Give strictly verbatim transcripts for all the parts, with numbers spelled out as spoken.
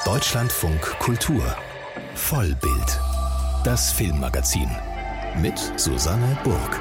Deutschlandfunk Kultur Vollbild, das Filmmagazin mit Susanne Burg.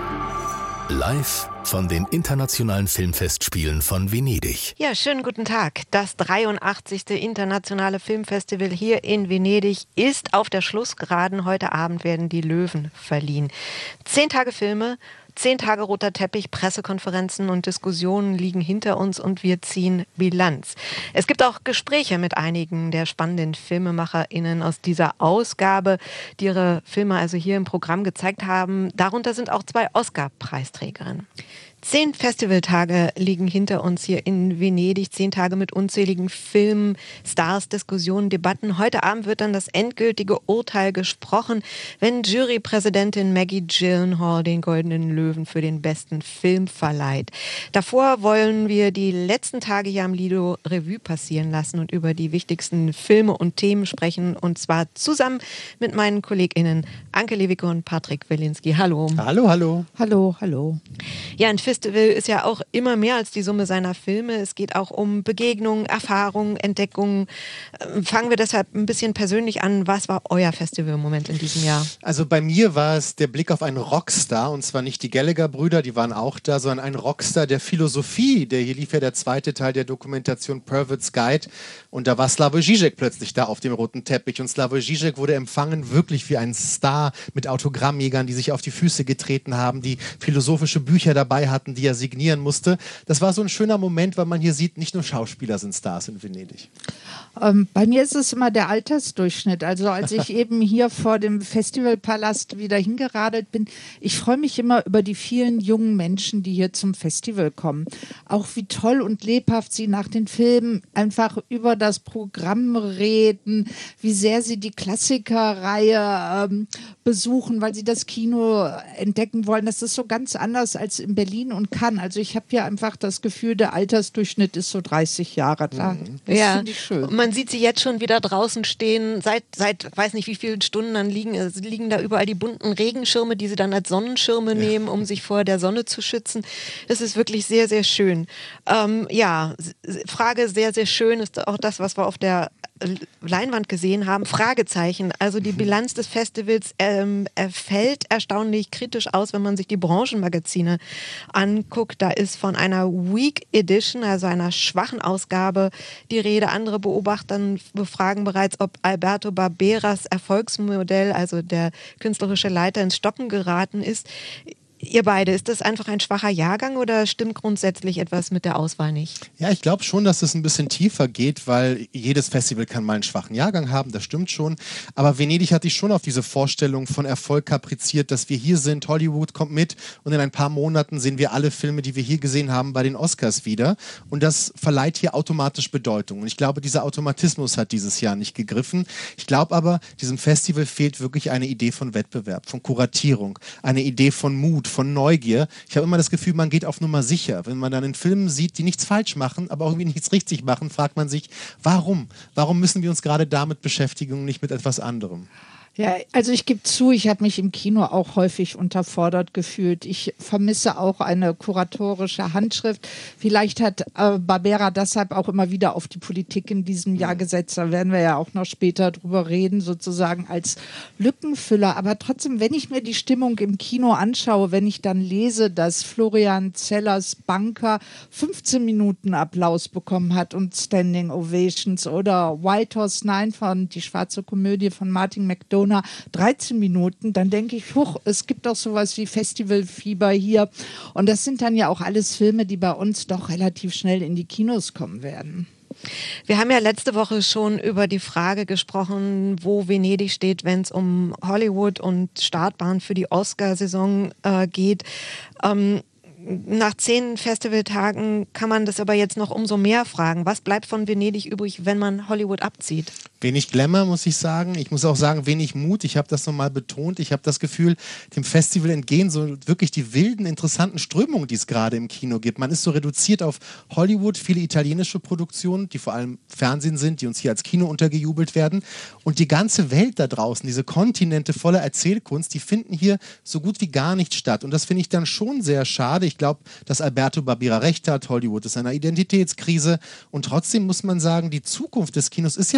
Live von den Internationalen Filmfestspielen von Venedig. Ja, schönen guten Tag. Das dreiundachtzigste Internationale Filmfestival hier in Venedig ist auf der Schlussgeraden. Heute Abend werden die Löwen verliehen. Zehn Tage Filme, zehn Tage roter Teppich, Pressekonferenzen und Diskussionen liegen hinter uns und wir ziehen Bilanz. Es gibt auch Gespräche mit einigen der spannenden FilmemacherInnen aus dieser Ausgabe, die ihre Filme also hier im Programm gezeigt haben. Darunter sind auch zwei Oscar-Preisträgerinnen. Zehn Festivaltage liegen hinter uns hier in Venedig. Zehn Tage mit unzähligen Filmen, Stars, Diskussionen, Debatten. Heute Abend wird dann das endgültige Urteil gesprochen, wenn Jurypräsidentin Maggie Gyllenhaal den Goldenen Löwen für den besten Film verleiht. Davor wollen wir die letzten Tage hier am Lido Revue passieren lassen und über die wichtigsten Filme und Themen sprechen. Und zwar zusammen mit meinen KollegInnen Anke Lewicke und Patrick Wilinski. Hallo. Hallo, hallo. Hallo, hallo. Ja, ein Festival ist ja auch immer mehr als die Summe seiner Filme. Es geht auch um Begegnungen, Erfahrungen, Entdeckungen. Fangen wir deshalb ein bisschen persönlich an. Was war euer Festivalmoment in diesem Jahr? Also bei mir war es der Blick auf einen Rockstar, und zwar nicht die Gallagher-Brüder, die waren auch da, sondern ein Rockstar der Philosophie. Der hier lief ja der zweite Teil der Dokumentation Pervert's Guide, und da war Slavoj Žižek plötzlich da auf dem roten Teppich, und Slavoj Žižek wurde empfangen wirklich wie ein Star mit Autogrammjägern, die sich auf die Füße getreten haben, die philosophische Bücher dabei hatten, die er signieren musste. Das war so ein schöner Moment, weil man hier sieht, nicht nur Schauspieler sind Stars in Venedig. Ähm, bei mir ist es immer der Altersdurchschnitt. Also als ich eben hier vor dem Festivalpalast wieder hingeradelt bin, ich freue mich immer über die vielen jungen Menschen, die hier zum Festival kommen. Auch wie toll und lebhaft sie nach den Filmen einfach über das Programm reden, wie sehr sie die Klassikerreihe ähm, besuchen, weil sie das Kino entdecken wollen. Das ist so ganz anders als in Berlin und Cannes. Also ich habe hier einfach das Gefühl, der Altersdurchschnitt ist so dreißig Jahre da. Mhm. Das ja. finde ich schön. Man sieht sie jetzt schon wieder draußen stehen, seit, seit weiß nicht wie vielen Stunden, dann liegen, liegen da überall die bunten Regenschirme, die sie dann als Sonnenschirme ja. nehmen, um sich vor der Sonne zu schützen. Das ist wirklich sehr, sehr schön. Ähm, ja, Frage sehr, sehr schön ist auch das, was wir auf der Leinwand gesehen haben, Fragezeichen. Also die Bilanz des Festivals ähm, fällt erstaunlich kritisch aus, wenn man sich die Branchenmagazine anguckt. Da ist von einer Weak Edition, also einer schwachen Ausgabe, die Rede. Andere Beobachter befragen bereits, ob Alberto Barberas Erfolgsmodell, also der künstlerische Leiter, ins Stocken geraten ist. Ihr beide, ist das einfach ein schwacher Jahrgang oder stimmt grundsätzlich etwas mit der Auswahl nicht? Ja, ich glaube schon, dass es ein bisschen tiefer geht, weil jedes Festival kann mal einen schwachen Jahrgang haben, das stimmt schon. Aber Venedig hat sich schon auf diese Vorstellung von Erfolg kapriziert, dass wir hier sind, Hollywood kommt mit und in ein paar Monaten sehen wir alle Filme, die wir hier gesehen haben, bei den Oscars wieder. Und das verleiht hier automatisch Bedeutung. Und ich glaube, dieser Automatismus hat dieses Jahr nicht gegriffen. Ich glaube aber, diesem Festival fehlt wirklich eine Idee von Wettbewerb, von Kuratierung, eine Idee von Mut, von Neugier. Ich habe immer das Gefühl, man geht auf Nummer sicher. Wenn man dann in Filmen sieht, die nichts falsch machen, aber auch irgendwie nichts richtig machen, fragt man sich, warum? Warum müssen wir uns gerade damit beschäftigen und nicht mit etwas anderem? Ja, also ich gebe zu, ich habe mich im Kino auch häufig unterfordert gefühlt. Ich vermisse auch eine kuratorische Handschrift. Vielleicht hat äh, Barbera deshalb auch immer wieder auf die Politik in diesem Jahr gesetzt. Da werden wir ja auch noch später drüber reden, sozusagen als Lückenfüller. Aber trotzdem, wenn ich mir die Stimmung im Kino anschaue, wenn ich dann lese, dass Florian Zellers Banker fünfzehn Minuten Applaus bekommen hat und Standing Ovations, oder White Horse Nine von Die schwarze Komödie von Martin McDonagh dreizehn Minuten, dann denke ich, huch, es gibt auch sowas wie Festivalfieber hier. Und das sind dann ja auch alles Filme, die bei uns doch relativ schnell in die Kinos kommen werden. Wir haben ja letzte Woche schon über die Frage gesprochen, wo Venedig steht, wenn es um Hollywood und Startbahn für die Oscarsaison äh, geht. Ähm, Nach zehn Festivaltagen kann man das aber jetzt noch umso mehr fragen. Was bleibt von Venedig übrig, wenn man Hollywood abzieht? Wenig Glamour, muss ich sagen. Ich muss auch sagen, wenig Mut. Ich habe das nochmal betont. Ich habe das Gefühl, dem Festival entgehen so wirklich die wilden, interessanten Strömungen, die es gerade im Kino gibt. Man ist so reduziert auf Hollywood, viele italienische Produktionen, die vor allem Fernsehen sind, die uns hier als Kino untergejubelt werden. Und die ganze Welt da draußen, diese Kontinente voller Erzählkunst, die finden hier so gut wie gar nicht statt. Und das finde ich dann schon sehr schade. Ich glaube, dass Alberto Barbera recht hat. Hollywood ist in einer Identitätskrise. Und trotzdem muss man sagen, die Zukunft des Kinos ist ja vielleicht gar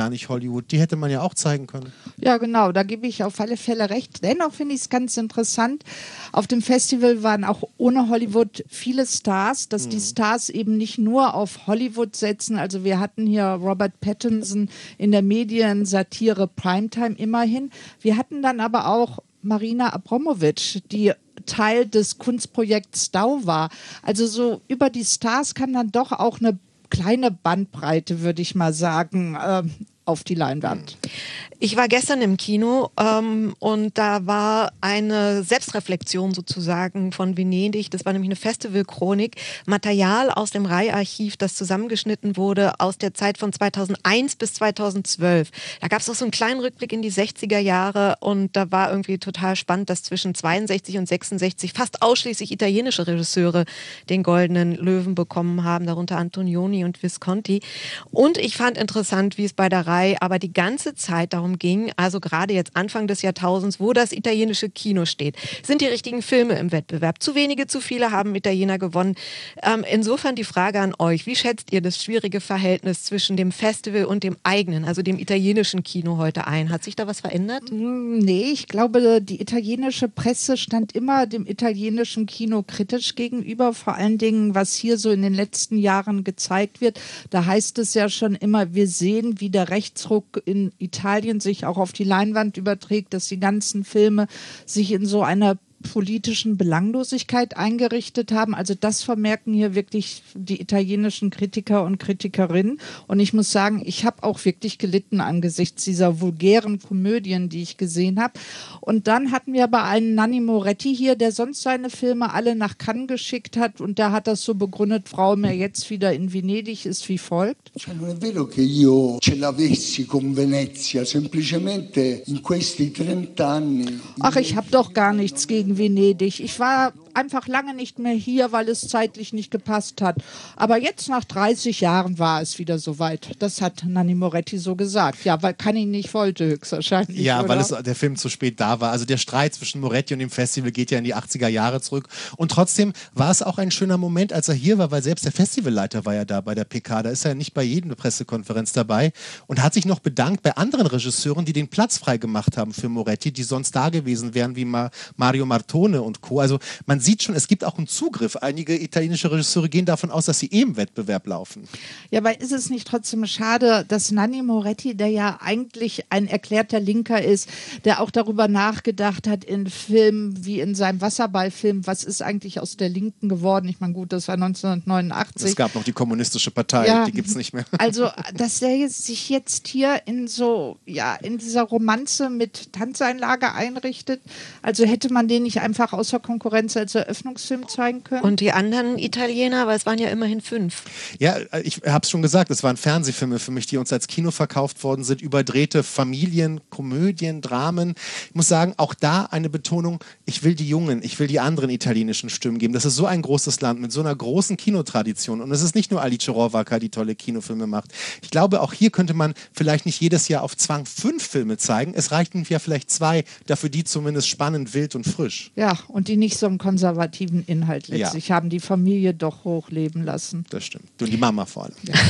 gar nicht Hollywood. Die hätte man ja auch zeigen können. Ja, genau, da gebe ich auf alle Fälle recht. Dennoch finde ich es ganz interessant. Auf dem Festival waren auch ohne Hollywood viele Stars, dass mhm. die Stars eben nicht nur auf Hollywood setzen. Also wir hatten hier Robert Pattinson in der Medien-Satire Primetime immerhin. Wir hatten dann aber auch Marina Abramovic, die Teil des Kunstprojekts Stau war. Also so über die Stars kann dann doch auch eine kleine Bandbreite, würde ich mal sagen, äh, auf die Leinwand. Ich war gestern im Kino ähm, und da war eine Selbstreflexion sozusagen von Venedig. Das war nämlich eine Festivalchronik, Material aus dem Rai-Archiv, das zusammengeschnitten wurde aus der Zeit von zweitausendeins bis zweitausendzwölf. Da gab es auch so einen kleinen Rückblick in die sechziger Jahre und da war irgendwie total spannend, dass zwischen zweiundsechzig und sechsundsechzig fast ausschließlich italienische Regisseure den Goldenen Löwen bekommen haben, darunter Antonioni und Visconti. Und ich fand interessant, wie es bei der Rai aber die ganze Zeit darum ging, also gerade jetzt Anfang des Jahrtausends, wo das italienische Kino steht. Sind die richtigen Filme im Wettbewerb? Zu wenige, zu viele haben Italiener gewonnen. Ähm, insofern die Frage an euch, wie schätzt ihr das schwierige Verhältnis zwischen dem Festival und dem eigenen, also dem italienischen Kino heute ein? Hat sich da was verändert? Nee, ich glaube, die italienische Presse stand immer dem italienischen Kino kritisch gegenüber, vor allen Dingen, was hier so in den letzten Jahren gezeigt wird. Da heißt es ja schon immer, wir sehen, wie der Rechtsruck in Italien sich auch auf die Leinwand überträgt, dass die ganzen Filme sich in so einer politischen Belanglosigkeit eingerichtet haben. Also das vermerken hier wirklich die italienischen Kritiker und Kritikerinnen. Und ich muss sagen, ich habe auch wirklich gelitten angesichts dieser vulgären Komödien, die ich gesehen habe. Und dann hatten wir aber einen Nanni Moretti hier, der sonst seine Filme alle nach Cannes geschickt hat. Und der hat das so begründet, warum er jetzt wieder in Venedig ist, wie folgt. Cioè, non è vero che io ce l'avessi con Venezia, semplicemente in questi trent'anni. Ach, ich habe doch gar nichts gegen Venedig. Ich war einfach lange nicht mehr hier, weil es zeitlich nicht gepasst hat. Aber jetzt nach dreißig Jahren war es wieder soweit. Das hat Nanni Moretti so gesagt. Ja, weil Cannes ihn nicht wollte, höchstwahrscheinlich. Ja, oder? weil es, der Film zu spät da war. Also der Streit zwischen Moretti und dem Festival geht ja in die achtziger Jahre zurück. Und trotzdem war es auch ein schöner Moment, als er hier war, weil selbst der Festivalleiter war ja da bei der P K. Da ist er ja nicht bei jeder Pressekonferenz dabei und hat sich noch bedankt bei anderen Regisseuren, die den Platz frei gemacht haben für Moretti, die sonst da gewesen wären, wie Ma- Mario Martone und Co. Also man sieht schon, es gibt auch einen Zugriff. Einige italienische Regisseure gehen davon aus, dass sie eh im Wettbewerb laufen. Ja, aber ist es nicht trotzdem schade, dass Nanni Moretti, der ja eigentlich ein erklärter Linker ist, der auch darüber nachgedacht hat in Filmen wie in seinem Wasserballfilm, was ist eigentlich aus der Linken geworden? Ich meine, gut, das war neunzehnhundertneunundachtzig. Es gab noch die kommunistische Partei, ja, die gibt es nicht mehr. Also, dass der jetzt, sich jetzt hier in so, ja, in dieser Romanze mit Tanzeinlage einrichtet, also hätte man den nicht einfach außer Konkurrenz als Eröffnungsfilm zeigen können? Und die anderen Italiener, weil es waren ja immerhin fünf. Ja, ich habe es schon gesagt, es waren Fernsehfilme für mich, die uns als Kino verkauft worden sind, überdrehte Familien, Komödien, Dramen. Ich muss sagen, auch da eine Betonung, ich will die jungen, ich will die anderen italienischen Stimmen geben. Das ist so ein großes Land mit so einer großen Kinotradition und es ist nicht nur Alice Rohrwacker, die tolle Kinofilme macht. Ich glaube, auch hier könnte man vielleicht nicht jedes Jahr auf Zwang fünf Filme zeigen. Es reichten ja vielleicht zwei, dafür die zumindest spannend, wild und frisch. Ja, und die nicht so einen konservativen Inhalt letztlich ja. haben, die Familie doch hochleben lassen. Das stimmt. Und die Mama vor allem. Ja.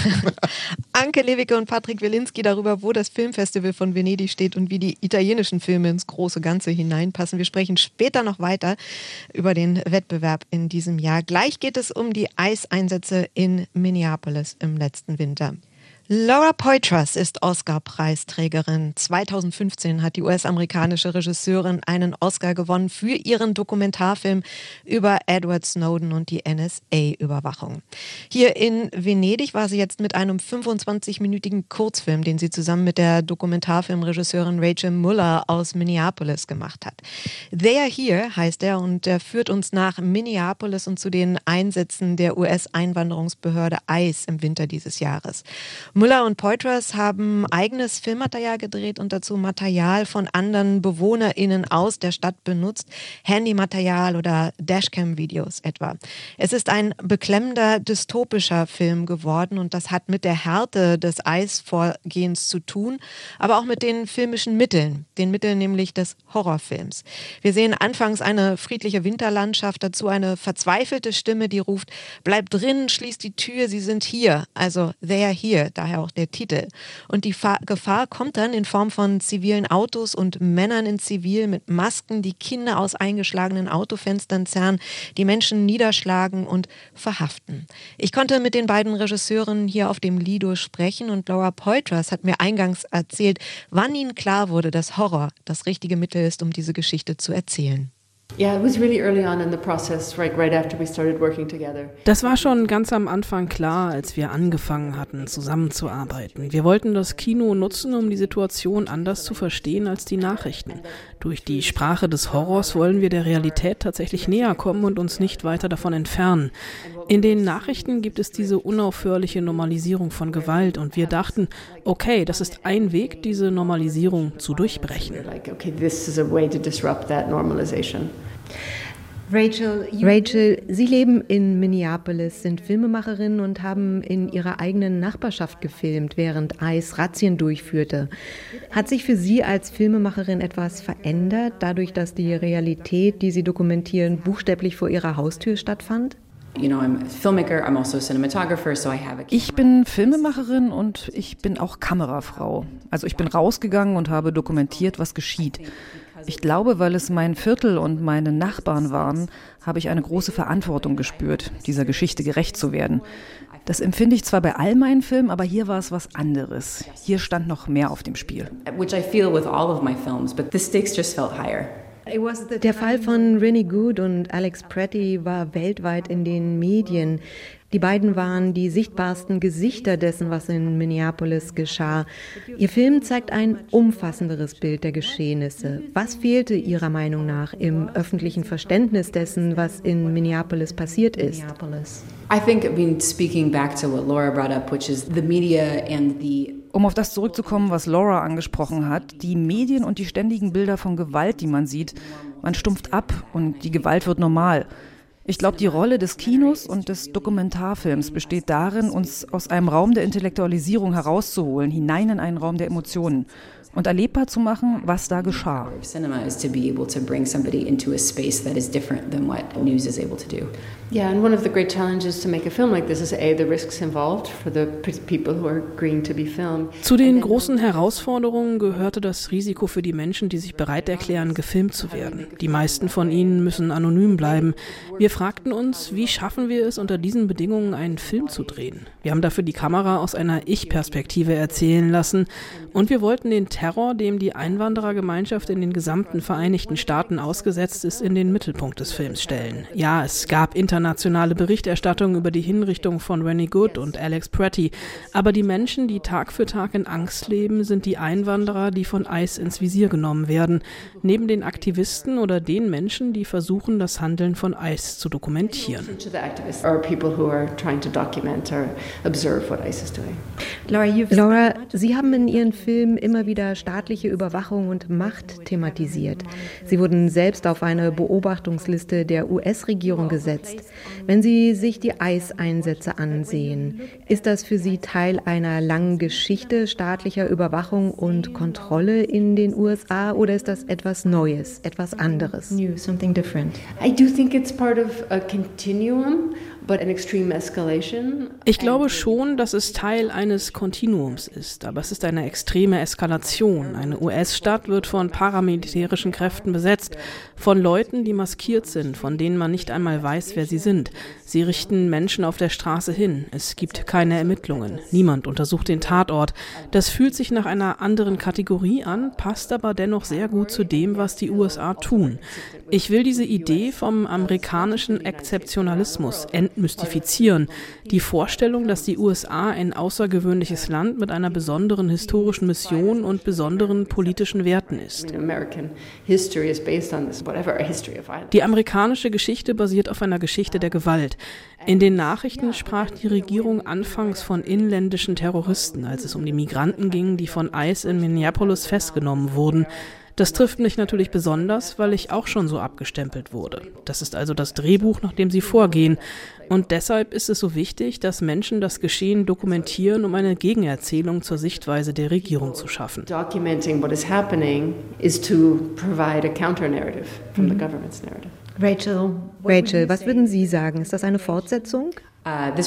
Anke Lewicke und Patrick Wilinski darüber, wo das Filmfestival von Venedig steht und wie die italienischen Filme ins große Ganze hineinpassen. Wir sprechen später noch weiter über den Wettbewerb in diesem Jahr. Gleich geht es um die Eiseinsätze in Minneapolis im letzten Winter. Laura Poitras ist Oscar-Preisträgerin. zweitausendfünfzehn hat die U S-amerikanische Regisseurin einen Oscar gewonnen für ihren Dokumentarfilm über Edward Snowden und die N S A-Überwachung. Hier in Venedig war sie jetzt mit einem fünfundzwanzig-minütigen Kurzfilm, den sie zusammen mit der Dokumentarfilmregisseurin Rachel Muller aus Minneapolis gemacht hat. They Are Here heißt er und er führt uns nach Minneapolis und zu den Einsätzen der U S-Einwanderungsbehörde ICE im Winter dieses Jahres. Muller und Poitras haben eigenes Filmmaterial gedreht und dazu Material von anderen BewohnerInnen aus der Stadt benutzt, Handymaterial oder Dashcam-Videos etwa. Es ist ein beklemmender, dystopischer Film geworden und das hat mit der Härte des Eisvorgehens zu tun, aber auch mit den filmischen Mitteln, den Mitteln nämlich des Horrorfilms. Wir sehen anfangs eine friedliche Winterlandschaft, dazu eine verzweifelte Stimme, die ruft, bleib drin, schließ die Tür, sie sind hier, also they are here. daher auch der Titel. Und die Fa- Gefahr kommt dann in Form von zivilen Autos und Männern in Zivil mit Masken, die Kinder aus eingeschlagenen Autofenstern zerren, die Menschen niederschlagen und verhaften. Ich konnte mit den beiden Regisseuren hier auf dem Lido sprechen und Laura Poitras hat mir eingangs erzählt, wann ihnen klar wurde, dass Horror das richtige Mittel ist, um diese Geschichte zu erzählen. Das war schon ganz am Anfang klar, als wir angefangen hatten, zusammenzuarbeiten. Wir wollten das Kino nutzen, um die Situation anders zu verstehen als die Nachrichten. Durch die Sprache des Horrors wollen wir der Realität tatsächlich näher kommen und uns nicht weiter davon entfernen. In den Nachrichten gibt es diese unaufhörliche Normalisierung von Gewalt und wir dachten, okay, das ist ein Weg, diese Normalisierung zu durchbrechen. Rachel, Rachel, Sie leben in Minneapolis, sind Filmemacherin und haben in Ihrer eigenen Nachbarschaft gefilmt, während ICE Razzien durchführte. Hat sich für Sie als Filmemacherin etwas verändert, dadurch, dass die Realität, die Sie dokumentieren, buchstäblich vor Ihrer Haustür stattfand? Ich bin Filmemacherin und ich bin auch Kamerafrau. Also ich bin rausgegangen und habe dokumentiert, was geschieht. Ich glaube, weil es mein Viertel und meine Nachbarn waren, habe ich eine große Verantwortung gespürt, dieser Geschichte gerecht zu werden. Das empfinde ich zwar bei all meinen Filmen, aber hier war es was anderes. Hier stand noch mehr auf dem Spiel. Which I feel with all of my films, but the stakes just felt higher. Der Fall von Rennie Good und Alex Pretty war weltweit in den Medien. Die beiden waren die sichtbarsten Gesichter dessen, was in Minneapolis geschah. Ihr Film zeigt ein umfassenderes Bild der Geschehnisse. Was fehlte Ihrer Meinung nach im öffentlichen Verständnis dessen, was in Minneapolis passiert ist? I think, I mean, speaking back to what Laura brought up, which is the media and the Um auf das zurückzukommen, was Laura angesprochen hat, die Medien und die ständigen Bilder von Gewalt, die man sieht, man stumpft ab und die Gewalt wird normal. Ich glaube, die Rolle des Kinos und des Dokumentarfilms besteht darin, uns aus einem Raum der Intellektualisierung herauszuholen, hinein in einen Raum der Emotionen und erlebbar zu machen, was da geschah. Cinema is to be able to bring somebody into a space that is different than what news is able to do. Yeah, and one of the great challenges to make a film like this is a the risks involved for the people who are agreeing to be filmed. Zu den großen Herausforderungen gehörte das Risiko für die Menschen, die sich bereit erklären, gefilmt zu werden. Die meisten von ihnen müssen anonym bleiben. Wir fragten uns, wie schaffen wir es, unter diesen Bedingungen einen Film zu drehen? Wir haben dafür die Kamera aus einer Ich-Perspektive erzählen lassen und wir wollten den Terror, dem die Einwanderergemeinschaft in den gesamten Vereinigten Staaten ausgesetzt ist, in den Mittelpunkt des Films stellen. Ja, es gab internationale Berichterstattung über die Hinrichtung von Rennie Good und Alex Pretty, aber die Menschen, die Tag für Tag in Angst leben, sind die Einwanderer, die von ICE ins Visier genommen werden, neben den Aktivisten oder den Menschen, die versuchen, das Handeln von ICE zu dokumentieren. Laura, Sie haben in Ihren Filmen immer wieder staatliche Überwachung und Macht thematisiert. Sie wurden selbst auf eine Beobachtungsliste der U S-Regierung gesetzt. Wenn Sie sich die ICE-Einsätze ansehen, ist das für Sie Teil einer langen Geschichte staatlicher Überwachung und Kontrolle in den U S A oder ist das etwas Neues, etwas anderes? New, something different. I do think it's part of a continuum. But an extreme escalation. Ich glaube schon, dass es Teil eines Kontinuums ist, aber es ist eine extreme Eskalation. Eine U S-Stadt wird von paramilitärischen Kräften besetzt, von Leuten, die maskiert sind, von denen man nicht einmal weiß, wer sie sind. Sie richten Menschen auf der Straße hin. Es gibt keine Ermittlungen. Niemand untersucht den Tatort. Das fühlt sich nach einer anderen Kategorie an, passt aber dennoch sehr gut zu dem, was die U S A tun. Ich will diese Idee vom amerikanischen Exzeptionalismus entmystifizieren. Die Vorstellung, dass die U S A ein außergewöhnliches Land mit einer besonderen historischen Mission und besonderen politischen Werten ist. Die amerikanische Geschichte basiert auf einer Geschichte der Gewalt. In den Nachrichten sprach die Regierung anfangs von inländischen Terroristen, als es um die Migranten ging, die von ICE in Minneapolis festgenommen wurden. Das trifft mich natürlich besonders, weil ich auch schon so abgestempelt wurde. Das ist also das Drehbuch, nach dem sie vorgehen. Und deshalb ist es so wichtig, dass Menschen das Geschehen dokumentieren, um eine Gegenerzählung zur Sichtweise der Regierung zu schaffen. Documenting what is happening is to provide a counter narrative from the government's narrative. Rachel, Rachel, was würden Sie sagen? Ist das eine Fortsetzung? Es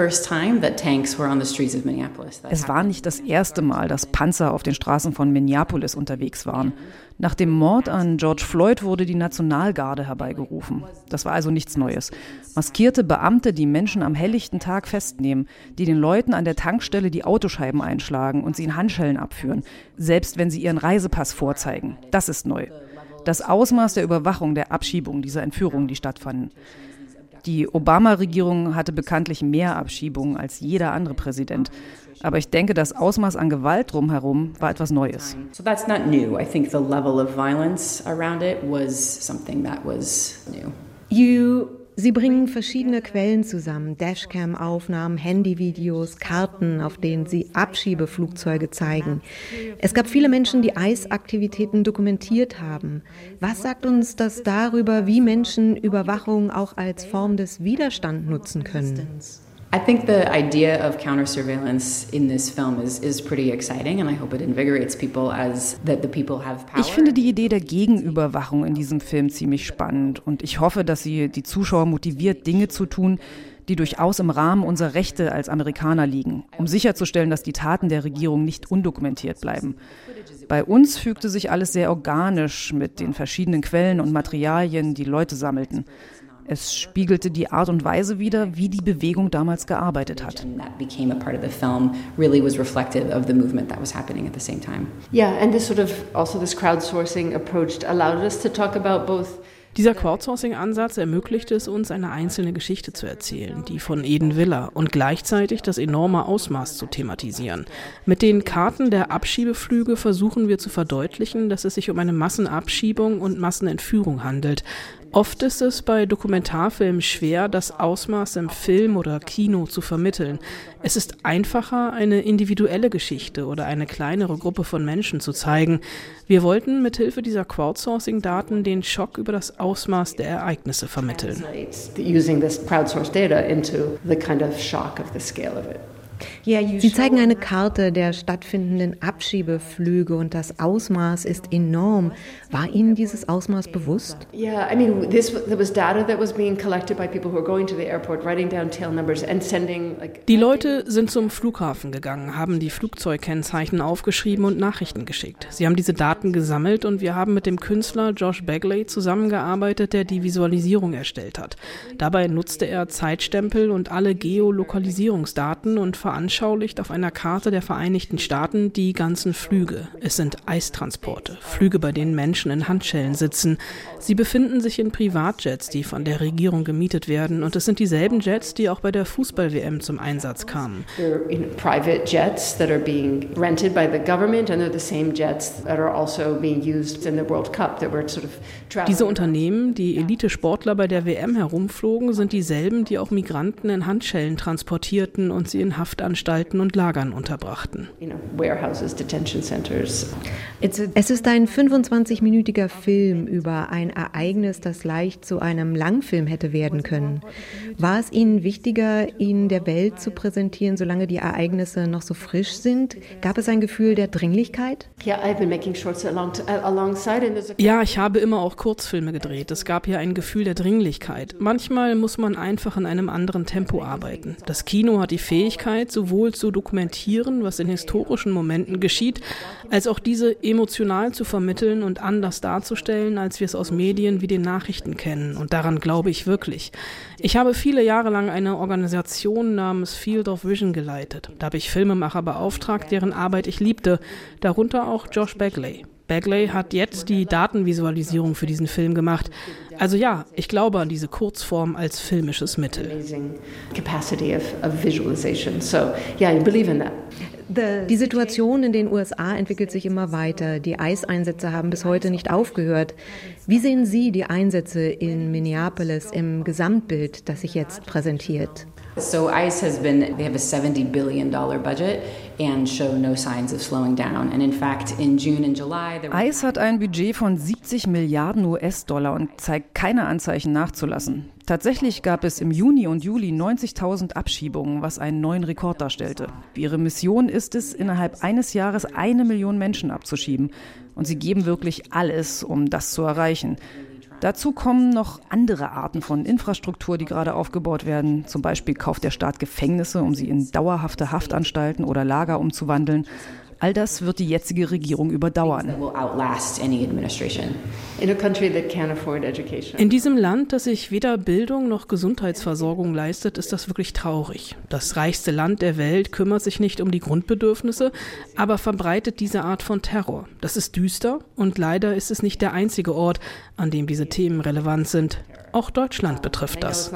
war nicht das erste Mal, dass Panzer auf den Straßen von Minneapolis unterwegs waren. Nach dem Mord an George Floyd wurde die Nationalgarde herbeigerufen. Das war also nichts Neues. Maskierte Beamte, die Menschen am helllichten Tag festnehmen, die den Leuten an der Tankstelle die Autoscheiben einschlagen und sie in Handschellen abführen, selbst wenn sie ihren Reisepass vorzeigen. Das ist neu. Das Ausmaß der Überwachung, der Abschiebung dieser Entführungen, die stattfanden. Die Obama-Regierung hatte bekanntlich mehr Abschiebungen als jeder andere Präsident. Aber ich denke, das Ausmaß an Gewalt drumherum war etwas Neues. So that's not new. I think the level of violence around it was something that was new. You Sie bringen verschiedene Quellen zusammen, Dashcam-Aufnahmen, Handyvideos, Karten, auf denen Sie Abschiebeflugzeuge zeigen. Es gab viele Menschen, die Eisaktivitäten dokumentiert haben. Was sagt uns das darüber, wie Menschen Überwachung auch als Form des Widerstands nutzen können? I think the idea of counter-surveillance in this film is, is pretty exciting and I hope it invigorates people as that the people have power. Ich finde die Idee der Gegenüberwachung in diesem Film ziemlich spannend und ich hoffe, dass sie die Zuschauer motiviert, Dinge zu tun, die durchaus im Rahmen unserer Rechte als Amerikaner liegen, um sicherzustellen, dass die Taten der Regierung nicht undokumentiert bleiben. Bei uns fügte sich alles sehr organisch mit den verschiedenen Quellen und Materialien, die Leute sammelten. Es spiegelte die Art und Weise wider, wie die Bewegung damals gearbeitet hat. Yeah, and this sort of also this crowdsourcing approach allowed us to talk about both. Dieser Crowdsourcing-Ansatz ermöglichte es uns, eine einzelne Geschichte zu erzählen, die von Eden Villa, und gleichzeitig das enorme Ausmaß zu thematisieren. Mit den Karten der Abschiebeflüge versuchen wir zu verdeutlichen, dass es sich um eine Massenabschiebung und Massenentführung handelt. Oft ist es bei Dokumentarfilmen schwer, das Ausmaß im Film oder Kino zu vermitteln. Es ist einfacher, eine individuelle Geschichte oder eine kleinere Gruppe von Menschen zu zeigen. Wir wollten mithilfe dieser Crowdsourcing-Daten den Schock über das Ausmaß der Ereignisse vermitteln. Using this crowdsourced data into the kind of shock of the scale of it. Sie zeigen eine Karte der stattfindenden Abschiebeflüge und das Ausmaß ist enorm. War Ihnen dieses Ausmaß bewusst? Yeah, I mean, this there was data that was being collected by people who were going to the airport, writing down tail numbers and sending like. Die Leute sind zum Flughafen gegangen, haben die Flugzeugkennzeichen aufgeschrieben und Nachrichten geschickt. Sie haben diese Daten gesammelt und wir haben mit dem Künstler Josh Begley zusammengearbeitet, der die Visualisierung erstellt hat. Dabei nutzte er Zeitstempel und alle Geolokalisierungsdaten und veranschaulicht auf einer Karte der Vereinigten Staaten die ganzen Flüge. Es sind Eistransporte, Flüge, bei denen Menschen in Handschellen sitzen. Sie befinden sich in Privatjets, die von der Regierung gemietet werden, und es sind dieselben Jets, die auch bei der Fußball-W M zum Einsatz kamen. Private jets that are being rented by the government and they're the same jets that are also being used in the World Cup that were sort of traveling. Diese Unternehmen, die Elite-Sportler bei der W M herumflogen, sind dieselben, die auch Migranten in Handschellen transportierten und sie in Haftanstalten und Lagern unterbrachten. Es ist ein fünfundzwanzigminütiger Film über ein Ereignis, das leicht zu einem Langfilm hätte werden können. War es Ihnen wichtiger, ihn der Welt zu präsentieren, solange die Ereignisse noch so frisch sind? Gab es ein Gefühl der Dringlichkeit? Ja, ich habe immer auch Kurzfilme gedreht. Es gab hier ein Gefühl der Dringlichkeit. Manchmal muss man einfach in einem anderen Tempo arbeiten. Das Kino hat die Fähigkeit, sowohl zu dokumentieren, was in historischen Momenten geschieht, als auch diese emotional zu vermitteln und anders darzustellen, als wir es aus Medien wie den Nachrichten kennen. Und daran glaube ich wirklich. Ich habe viele Jahre lang eine Organisation namens Field of Vision geleitet. Da habe ich Filmemacher beauftragt, deren Arbeit ich liebte, darunter auch Josh Begley. Begley hat jetzt die Datenvisualisierung für diesen Film gemacht. Also ja, ich glaube an diese Kurzform als filmisches Mittel. Die Situation in den U S A entwickelt sich immer weiter. Die Eiseinsätze haben bis heute nicht aufgehört. Wie sehen Sie die Einsätze in Minneapolis im Gesamtbild, das sich jetzt präsentiert? So ICE has been, they have a seventy billion dollars budget and show no signs of slowing down. And in fact, in June and July... ICE hat ein Budget von siebzig Milliarden U S-Dollar und zeigt keine Anzeichen nachzulassen. Tatsächlich gab es im Juni und Juli neunzigtausend Abschiebungen, was einen neuen Rekord darstellte. Ihre Mission ist es, innerhalb eines Jahres eine Million Menschen abzuschieben. Und sie geben wirklich alles, um das zu erreichen. Dazu kommen noch andere Arten von Infrastruktur, die gerade aufgebaut werden. Zum Beispiel kauft der Staat Gefängnisse, um sie in dauerhafte Haftanstalten oder Lager umzuwandeln. All das wird die jetzige Regierung überdauern. In diesem Land, das sich weder Bildung noch Gesundheitsversorgung leistet, ist das wirklich traurig. Das reichste Land der Welt kümmert sich nicht um die Grundbedürfnisse, aber verbreitet diese Art von Terror. Das ist düster und leider ist es nicht der einzige Ort, an dem diese Themen relevant sind. Auch Deutschland betrifft das.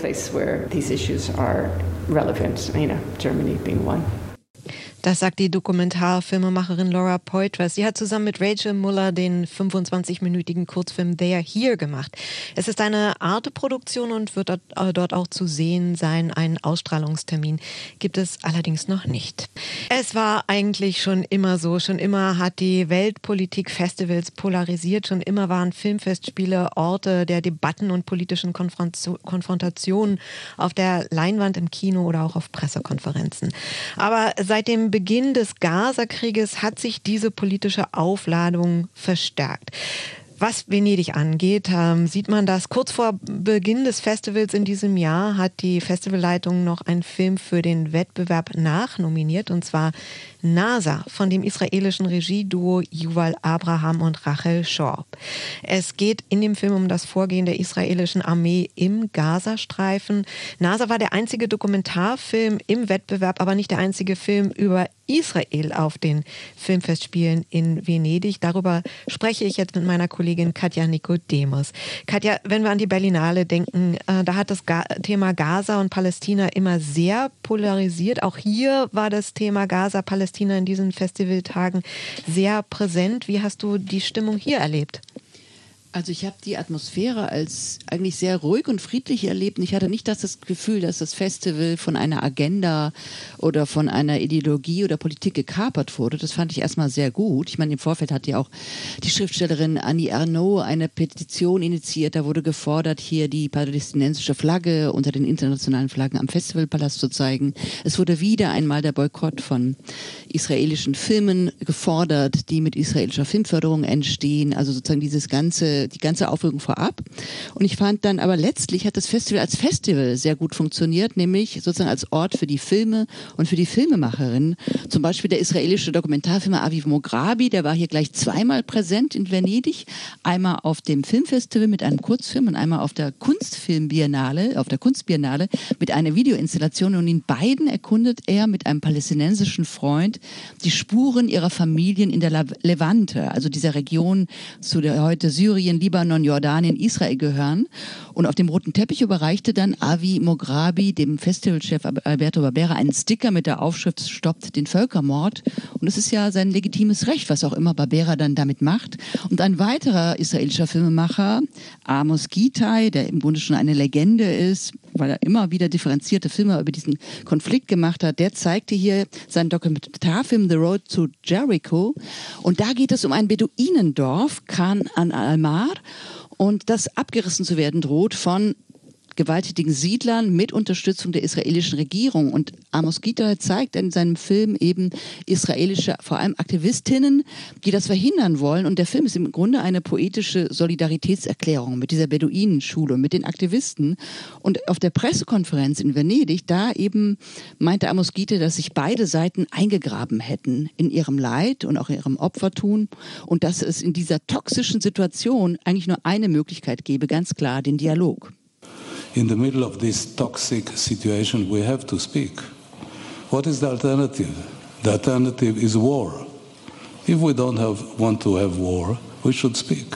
Das sagt die Dokumentarfilmemacherin Laura Poitras. Sie hat zusammen mit Rachel Muller den fünfundzwanzigminütigen Kurzfilm They Are Here gemacht. Es ist eine Arte-Produktion und wird dort auch zu sehen sein. Einen Ausstrahlungstermin gibt es allerdings noch nicht. Es war eigentlich schon immer so. Schon immer hat die Weltpolitik Festivals polarisiert. Schon immer waren Filmfestspiele Orte der Debatten und politischen Konfrontationen auf der Leinwand, im Kino oder auch auf Pressekonferenzen. Aber seit dem Beginn des Gaza-Krieges hat sich diese politische Aufladung verstärkt. Was Venedig angeht, ähm, sieht man das. Kurz vor Beginn des Festivals in diesem Jahr hat die Festivalleitung noch einen Film für den Wettbewerb nachnominiert, und zwar Nasa von dem israelischen Regieduo Yuval Abraham und Rachel Schorb. Es geht in dem Film um das Vorgehen der israelischen Armee im Gazastreifen. Nasa war der einzige Dokumentarfilm im Wettbewerb, aber nicht der einzige Film über Israel auf den Filmfestspielen in Venedig. Darüber spreche ich jetzt mit meiner Kollegin Katja Nikodemus. Katja, wenn wir an die Berlinale denken, äh, da hat das Ga- Thema Gaza und Palästina immer sehr polarisiert. Auch hier war das Thema Gaza-Palästina in diesen Festivaltagen sehr präsent. Wie hast du die Stimmung hier erlebt? Also ich habe die Atmosphäre als eigentlich sehr ruhig und friedlich erlebt. Ich hatte nicht das Gefühl, dass das Festival von einer Agenda oder von einer Ideologie oder Politik gekapert wurde. Das fand ich erstmal sehr gut. Ich meine, im Vorfeld hat ja auch die Schriftstellerin Annie Ernaux eine Petition initiiert. Da wurde gefordert, hier die palästinensische Flagge unter den internationalen Flaggen am Festivalpalast zu zeigen. Es wurde wieder einmal der Boykott von israelischen Filmen gefordert, die mit israelischer Filmförderung entstehen. Also sozusagen dieses ganze die ganze Aufregung vorab. Und ich fand dann aber letztlich hat das Festival als Festival sehr gut funktioniert, nämlich sozusagen als Ort für die Filme und für die Filmemacherinnen. Zum Beispiel der israelische Dokumentarfilmer Aviv Mograbi, der war hier gleich zweimal präsent in Venedig. Einmal auf dem Filmfestival mit einem Kurzfilm und einmal auf der Kunstfilmbiennale, auf der Kunstbiennale mit einer Videoinstallation. Und in beiden erkundet er mit einem palästinensischen Freund die Spuren ihrer Familien in der Levante, also dieser Region, zu der heute Syrien, Libanon, Jordanien, Israel gehören. Und auf dem roten Teppich überreichte dann Avi Mograbi dem Festivalchef Alberto Barbera einen Sticker mit der Aufschrift "Stoppt den Völkermord". Und es ist ja sein legitimes Recht, was auch immer Barbera dann damit macht. Und ein weiterer israelischer Filmemacher, Amos Gitai, der im Grunde schon eine Legende ist, weil er immer wieder differenzierte Filme über diesen Konflikt gemacht hat, der zeigte hier seinen Dokumentarfilm The Road to Jericho. Und da geht es um ein Beduinendorf, Khan al-Almar, und das abgerissen zu werden droht von gewalttätigen Siedlern mit Unterstützung der israelischen Regierung. Und Amos Gitai zeigt in seinem Film eben israelische, vor allem Aktivistinnen, die das verhindern wollen. Und der Film ist im Grunde eine poetische Solidaritätserklärung mit dieser Beduinenschule, mit den Aktivisten. Und auf der Pressekonferenz in Venedig, da eben meinte Amos Gitai, dass sich beide Seiten eingegraben hätten in ihrem Leid und auch in ihrem Opfertun. Und dass es in dieser toxischen Situation eigentlich nur eine Möglichkeit gäbe, ganz klar, den Dialog. In the middle of this toxic situation, we have to speak. What is the alternative? The alternative is war. If we don't have, want to have war, we should speak.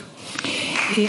Ja.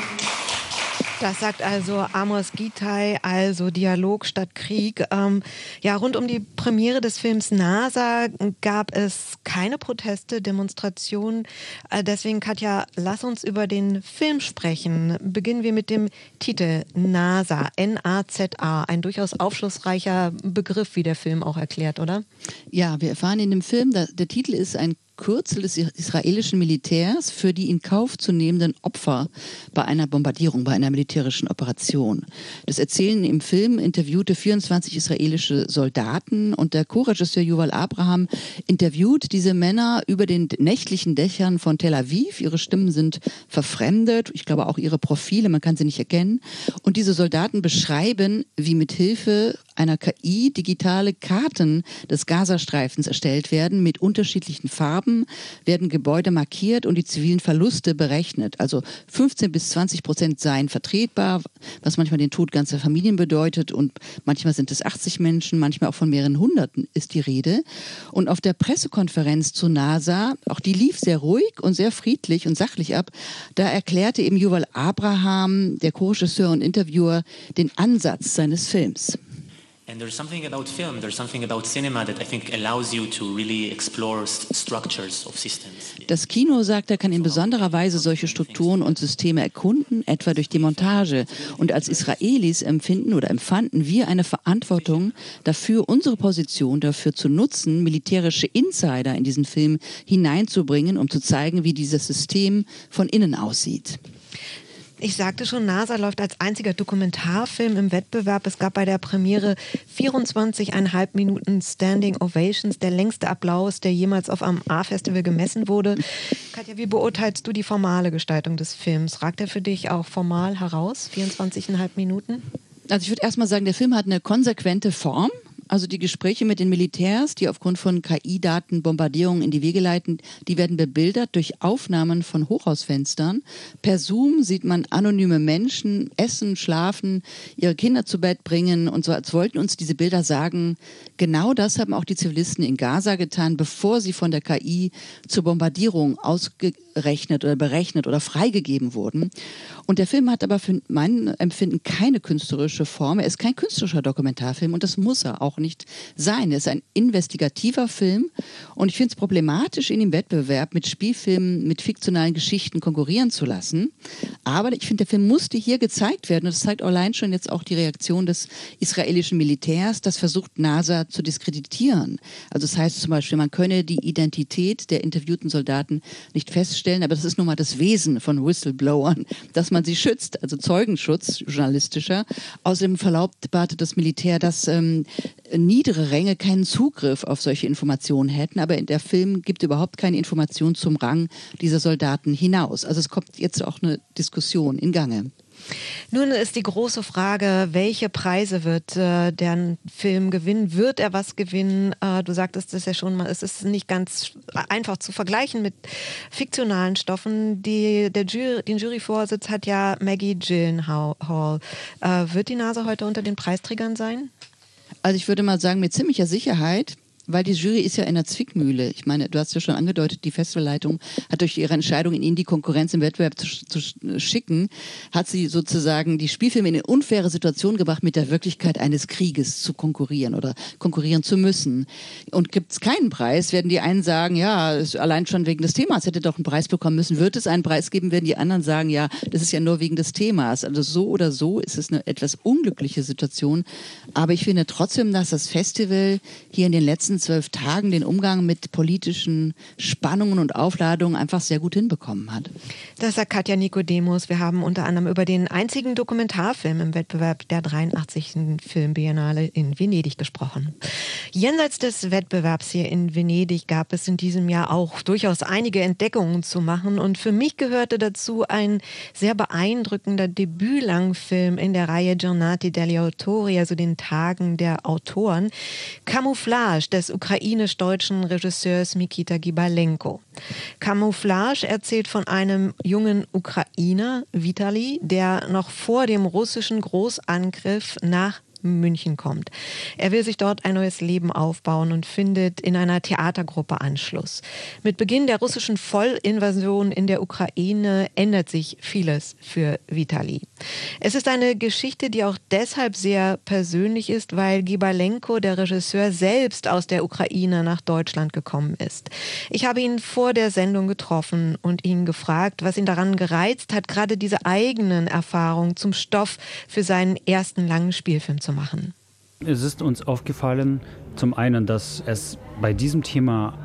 Das sagt also Amos Gitai, also Dialog statt Krieg. Ähm, ja, rund um die Premiere des Films Nasa gab es keine Proteste, Demonstrationen. Äh, deswegen, Katja, lass uns über den Film sprechen. Beginnen wir mit dem Titel Nasa, N A Z A. Ein durchaus aufschlussreicher Begriff, wie der Film auch erklärt, oder? Ja, wir erfahren in dem Film, der, der Titel ist ein Kürzel des israelischen Militärs für die in Kauf zu nehmenden Opfer bei einer Bombardierung, bei einer militärischen Operation. Das erzählen im Film interviewte vierundzwanzig israelische Soldaten und der Co-Regisseur Yuval Abraham interviewt diese Männer über den nächtlichen Dächern von Tel Aviv. Ihre Stimmen sind verfremdet, ich glaube auch ihre Profile, man kann sie nicht erkennen. Und diese Soldaten beschreiben, wie mit Hilfe einer K I digitale Karten des Gazastreifens erstellt werden. Mit unterschiedlichen Farben werden Gebäude markiert und die zivilen Verluste berechnet. Also fünfzehn bis zwanzig Prozent seien vertretbar, was manchmal den Tod ganzer Familien bedeutet. Und manchmal sind es achtzig Menschen, manchmal auch von mehreren Hunderten ist die Rede. Und auf der Pressekonferenz zur NASA, auch die lief sehr ruhig und sehr friedlich und sachlich ab, da erklärte eben Yuval Abraham, der Co-Regisseur und Interviewer, den Ansatz seines Films. And there's something about film, there's something about cinema that I think allows you to really explore structures of systems. Das Kino, sagt er, kann in besonderer Weise solche Strukturen und Systeme erkunden, etwa durch die Montage. Und als Israelis empfinden oder empfanden wir eine Verantwortung dafür, unsere Position dafür zu nutzen, militärische Insider in diesen Film hineinzubringen, um zu zeigen, wie dieses System von innen aussieht. Ich sagte schon, NASA läuft als einziger Dokumentarfilm im Wettbewerb. Es gab bei der Premiere vierundzwanzig Komma fünf Minuten Standing Ovations, der längste Applaus, der jemals auf einem A-Festival gemessen wurde. Katja, wie beurteilst du die formale Gestaltung des Films? Ragt er für dich auch formal heraus, vierundzwanzig Komma fünf Minuten? Also ich würde erst mal sagen, der Film hat eine konsequente Form. Also die Gespräche mit den Militärs, die aufgrund von K I-Daten Bombardierungen in die Wege leiten, die werden bebildert durch Aufnahmen von Hochhausfenstern. Per Zoom sieht man anonyme Menschen essen, schlafen, ihre Kinder zu Bett bringen und so, als wollten uns diese Bilder sagen, genau das haben auch die Zivilisten in Gaza getan, bevor sie von der K I zur Bombardierung ausgerechnet oder berechnet oder freigegeben wurden. Und der Film hat aber für mein Empfinden keine künstlerische Form. Er ist kein künstlerischer Dokumentarfilm und das muss er auch nicht sein. Er ist ein investigativer Film und ich finde es problematisch, ihn im Wettbewerb mit Spielfilmen, mit fiktionalen Geschichten konkurrieren zu lassen. Aber ich finde, der Film musste hier gezeigt werden und das zeigt allein schon jetzt auch die Reaktion des israelischen Militärs, das versucht, NASA zu diskreditieren. Also das heißt zum Beispiel, man könne die Identität der interviewten Soldaten nicht feststellen, aber das ist nun mal das Wesen von Whistleblowern, dass man sie schützt, also Zeugenschutz, journalistischer. Außerdem verlautbarte das Militär, dass ähm, niedere Ränge keinen Zugriff auf solche Informationen hätten, aber in der Film gibt überhaupt keine Information zum Rang dieser Soldaten hinaus. Also es kommt jetzt auch eine Diskussion in Gange. Nun ist die große Frage, welche Preise wird äh, der Film gewinnen? Wird er was gewinnen? Äh, du sagtest es ja schon mal, es ist nicht ganz einfach zu vergleichen mit fiktionalen Stoffen. Die, der Jury, den Juryvorsitz hat ja Maggie Gyllenhaal. Äh, wird die NASA heute unter den Preisträgern sein? Also ich würde mal sagen, mit ziemlicher Sicherheit. Weil die Jury ist ja in der Zwickmühle. Ich meine, du hast ja schon angedeutet, die Festivalleitung hat durch ihre Entscheidung, ihn in die Konkurrenz im Wettbewerb zu, zu schicken, hat sie sozusagen die Spielfilme in eine unfaire Situation gebracht, mit der Wirklichkeit eines Krieges zu konkurrieren oder konkurrieren zu müssen. Und gibt es keinen Preis, werden die einen sagen, ja, allein schon wegen des Themas hätte doch einen Preis bekommen müssen. Wird es einen Preis geben, werden die anderen sagen, ja, das ist ja nur wegen des Themas. Also so oder so ist es eine etwas unglückliche Situation. Aber ich finde trotzdem, dass das Festival hier in den letzten zwölf Tagen den Umgang mit politischen Spannungen und Aufladungen einfach sehr gut hinbekommen hat. Das sagt Katja Nicodemus. Wir haben unter anderem über den einzigen Dokumentarfilm im Wettbewerb der dreiundachtzigsten Filmbiennale in Venedig gesprochen. Jenseits des Wettbewerbs hier in Venedig gab es in diesem Jahr auch durchaus einige Entdeckungen zu machen und für mich gehörte dazu ein sehr beeindruckender Debütlangfilm in der Reihe Giornate degli Autori, also den Tagen der Autoren, Camouflage des ukrainisch-deutschen Regisseurs Mikita Gybalenko. Camouflage erzählt von einem jungen Ukrainer, Vitali, der noch vor dem russischen Großangriff nach München kommt. Er will sich dort ein neues Leben aufbauen und findet in einer Theatergruppe Anschluss. Mit Beginn der russischen Vollinvasion in der Ukraine ändert sich vieles für Vitali. Es ist eine Geschichte, die auch deshalb sehr persönlich ist, weil Gybalenko, der Regisseur, selbst aus der Ukraine nach Deutschland gekommen ist. Ich habe ihn vor der Sendung getroffen und ihn gefragt, was ihn daran gereizt hat, gerade diese eigenen Erfahrungen zum Stoff für seinen ersten langen Spielfilm zu machen. Es ist uns aufgefallen, zum einen, dass es bei diesem Thema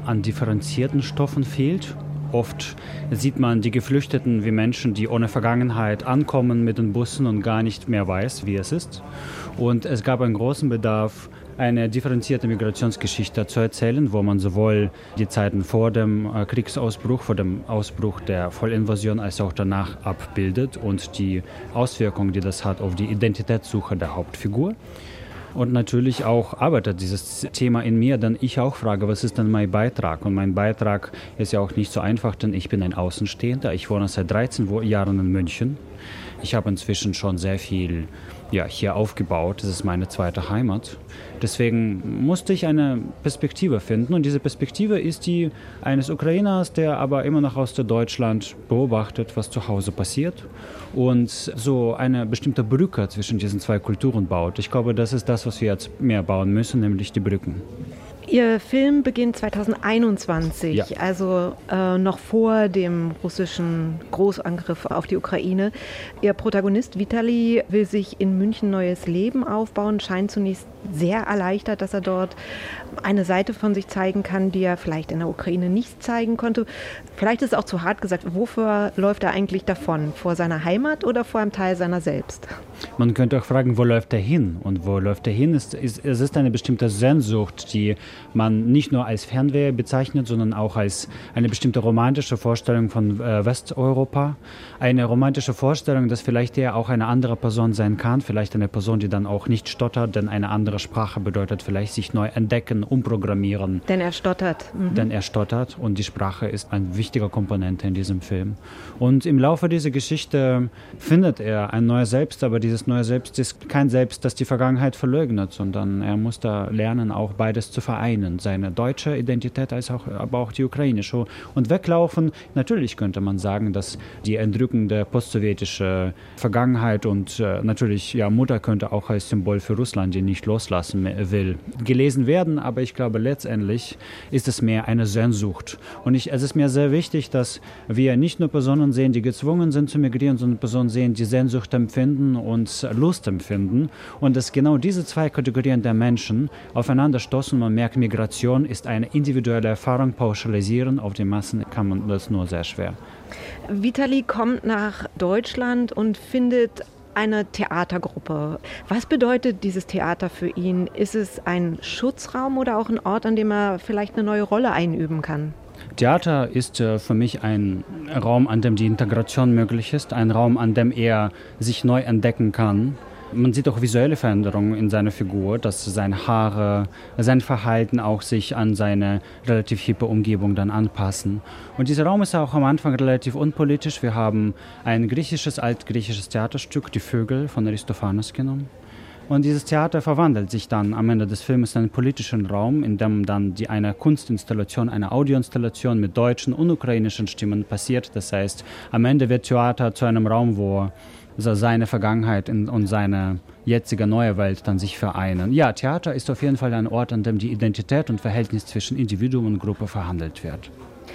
an differenzierten Stoffen fehlt. Oft sieht man die Geflüchteten wie Menschen, die ohne Vergangenheit ankommen mit den Bussen und gar nicht mehr weiß, wie es ist. Und es gab einen großen Bedarf, eine differenzierte Migrationsgeschichte zu erzählen, wo man sowohl die Zeiten vor dem Kriegsausbruch, vor dem Ausbruch der Vollinvasion als auch danach abbildet und die Auswirkungen, die das hat auf die Identitätssuche der Hauptfigur. Und natürlich auch arbeitet dieses Thema in mir, denn ich auch frage, was ist denn mein Beitrag? Und mein Beitrag ist ja auch nicht so einfach, denn ich bin ein Außenstehender. Ich wohne seit dreizehn Jahren in München. Ich habe inzwischen schon sehr viel ja, hier aufgebaut. Das ist meine zweite Heimat. Deswegen musste ich eine Perspektive finden. Und diese Perspektive ist die eines Ukrainers, der aber immer noch aus Deutschland beobachtet, was zu Hause passiert. Und so eine bestimmte Brücke zwischen diesen zwei Kulturen baut. Ich glaube, das ist das, was wir jetzt mehr bauen müssen, nämlich die Brücken. Ihr Film beginnt zweitausendeinundzwanzig, ja. also äh, noch vor dem russischen Großangriff auf die Ukraine. Ihr Protagonist Vitali will sich in München neues Leben aufbauen, scheint zunächst sehr erleichtert, dass er dort eine Seite von sich zeigen kann, die er vielleicht in der Ukraine nicht zeigen konnte. Vielleicht ist es auch zu hart gesagt, wofür läuft er eigentlich davon? Vor seiner Heimat oder vor einem Teil seiner selbst? Man könnte auch fragen, wo läuft er hin? Und wo läuft er hin? Es ist, es ist eine bestimmte Sehnsucht, die man nicht nur als Fernweh bezeichnet, sondern auch als eine bestimmte romantische Vorstellung von äh, Westeuropa. Eine romantische Vorstellung, dass vielleicht er auch eine andere Person sein kann, vielleicht eine Person, die dann auch nicht stottert, denn eine andere Sprache bedeutet vielleicht sich neu entdecken, umprogrammieren. Denn er stottert. Mhm. Denn er stottert und die Sprache ist eine wichtige Komponente in diesem Film. Und im Laufe dieser Geschichte findet er ein neues Selbst, aber dieses neue Selbst ist kein Selbst, das die Vergangenheit verleugnet, sondern er muss da lernen, auch beides zu vereinen. Seine deutsche Identität, als auch, aber auch die ukrainische. Und weglaufen, natürlich könnte man sagen, dass die entrückende postsowjetische Vergangenheit und äh, natürlich, ja, Mutter könnte auch als Symbol für Russland, die nicht loslassen will, gelesen werden. Aber ich glaube, letztendlich ist es mehr eine Sehnsucht. Und ich, es ist mir sehr wichtig, dass wir nicht nur Personen sehen, die gezwungen sind zu migrieren, sondern Personen sehen, die Sehnsucht empfinden und Lust empfinden. Und dass genau diese zwei Kategorien der Menschen aufeinander stoßen. Man merkt, Migration ist eine individuelle Erfahrung. Pauschalisieren auf die Massen kann man das nur sehr schwer. Vitali kommt nach Deutschland und findet eine Theatergruppe. Was bedeutet dieses Theater für ihn? Ist es ein Schutzraum oder auch ein Ort, an dem er vielleicht eine neue Rolle einüben kann? Theater ist äh, für mich ein Raum, an dem die Integration möglich ist, ein Raum, an dem er sich neu entdecken kann. Man sieht auch visuelle Veränderungen in seiner Figur, dass seine Haare, sein Verhalten auch sich an seine relativ hippe Umgebung dann anpassen. Und dieser Raum ist auch am Anfang relativ unpolitisch. Wir haben ein griechisches, altgriechisches Theaterstück, Die Vögel von Aristophanes genommen. Und dieses Theater verwandelt sich dann am Ende des Films in einen politischen Raum, in dem dann die, eine Kunstinstallation, eine Audioinstallation mit deutschen und ukrainischen Stimmen passiert. Das heißt, am Ende wird Theater zu einem Raum, wo also seine Vergangenheit und seine jetzige neue Welt dann sich vereinen. Ja, Theater ist auf jeden Fall ein Ort, an dem die Identität und Verhältnis zwischen Individuum und Gruppe verhandelt wird.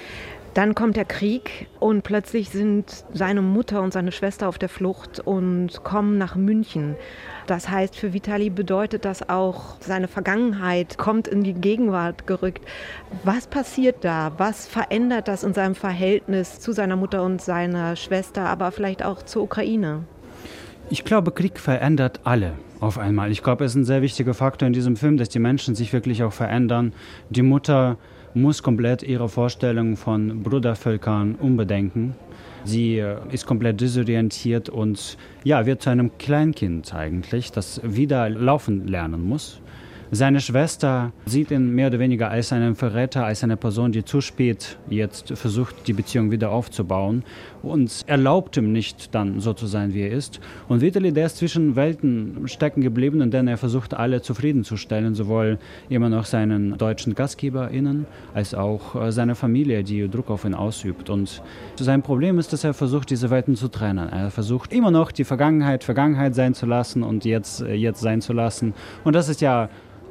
Dann kommt der Krieg und plötzlich sind seine Mutter und seine Schwester auf der Flucht und kommen nach München. Das heißt, für Vitali bedeutet das auch, seine Vergangenheit kommt in die Gegenwart gerückt. Was passiert da? Was verändert das in seinem Verhältnis zu seiner Mutter und seiner Schwester, aber vielleicht auch zur Ukraine? Ich glaube, Krieg verändert alle auf einmal. Ich glaube, es ist ein sehr wichtiger Faktor in diesem Film, dass die Menschen sich wirklich auch verändern. Die Mutter muss komplett ihre Vorstellung von Brudervölkern umbedenken. Sie ist komplett desorientiert und ja, wird zu einem Kleinkind eigentlich, das wieder laufen lernen muss. Seine Schwester sieht ihn mehr oder weniger als einen Verräter, als eine Person, die zu spät jetzt versucht, die Beziehung wieder aufzubauen und erlaubt ihm nicht, dann so zu sein, wie er ist. Und Vitali, der ist zwischen Welten stecken geblieben, in denen er versucht, alle zufriedenzustellen, sowohl immer noch seinen deutschen GastgeberInnen, als auch seine Familie, die Druck auf ihn ausübt. Und sein Problem ist, dass er versucht, diese Welten zu trennen. Er versucht immer noch, die Vergangenheit Vergangenheit sein zu lassen und jetzt, jetzt sein zu lassen. Und das ist ja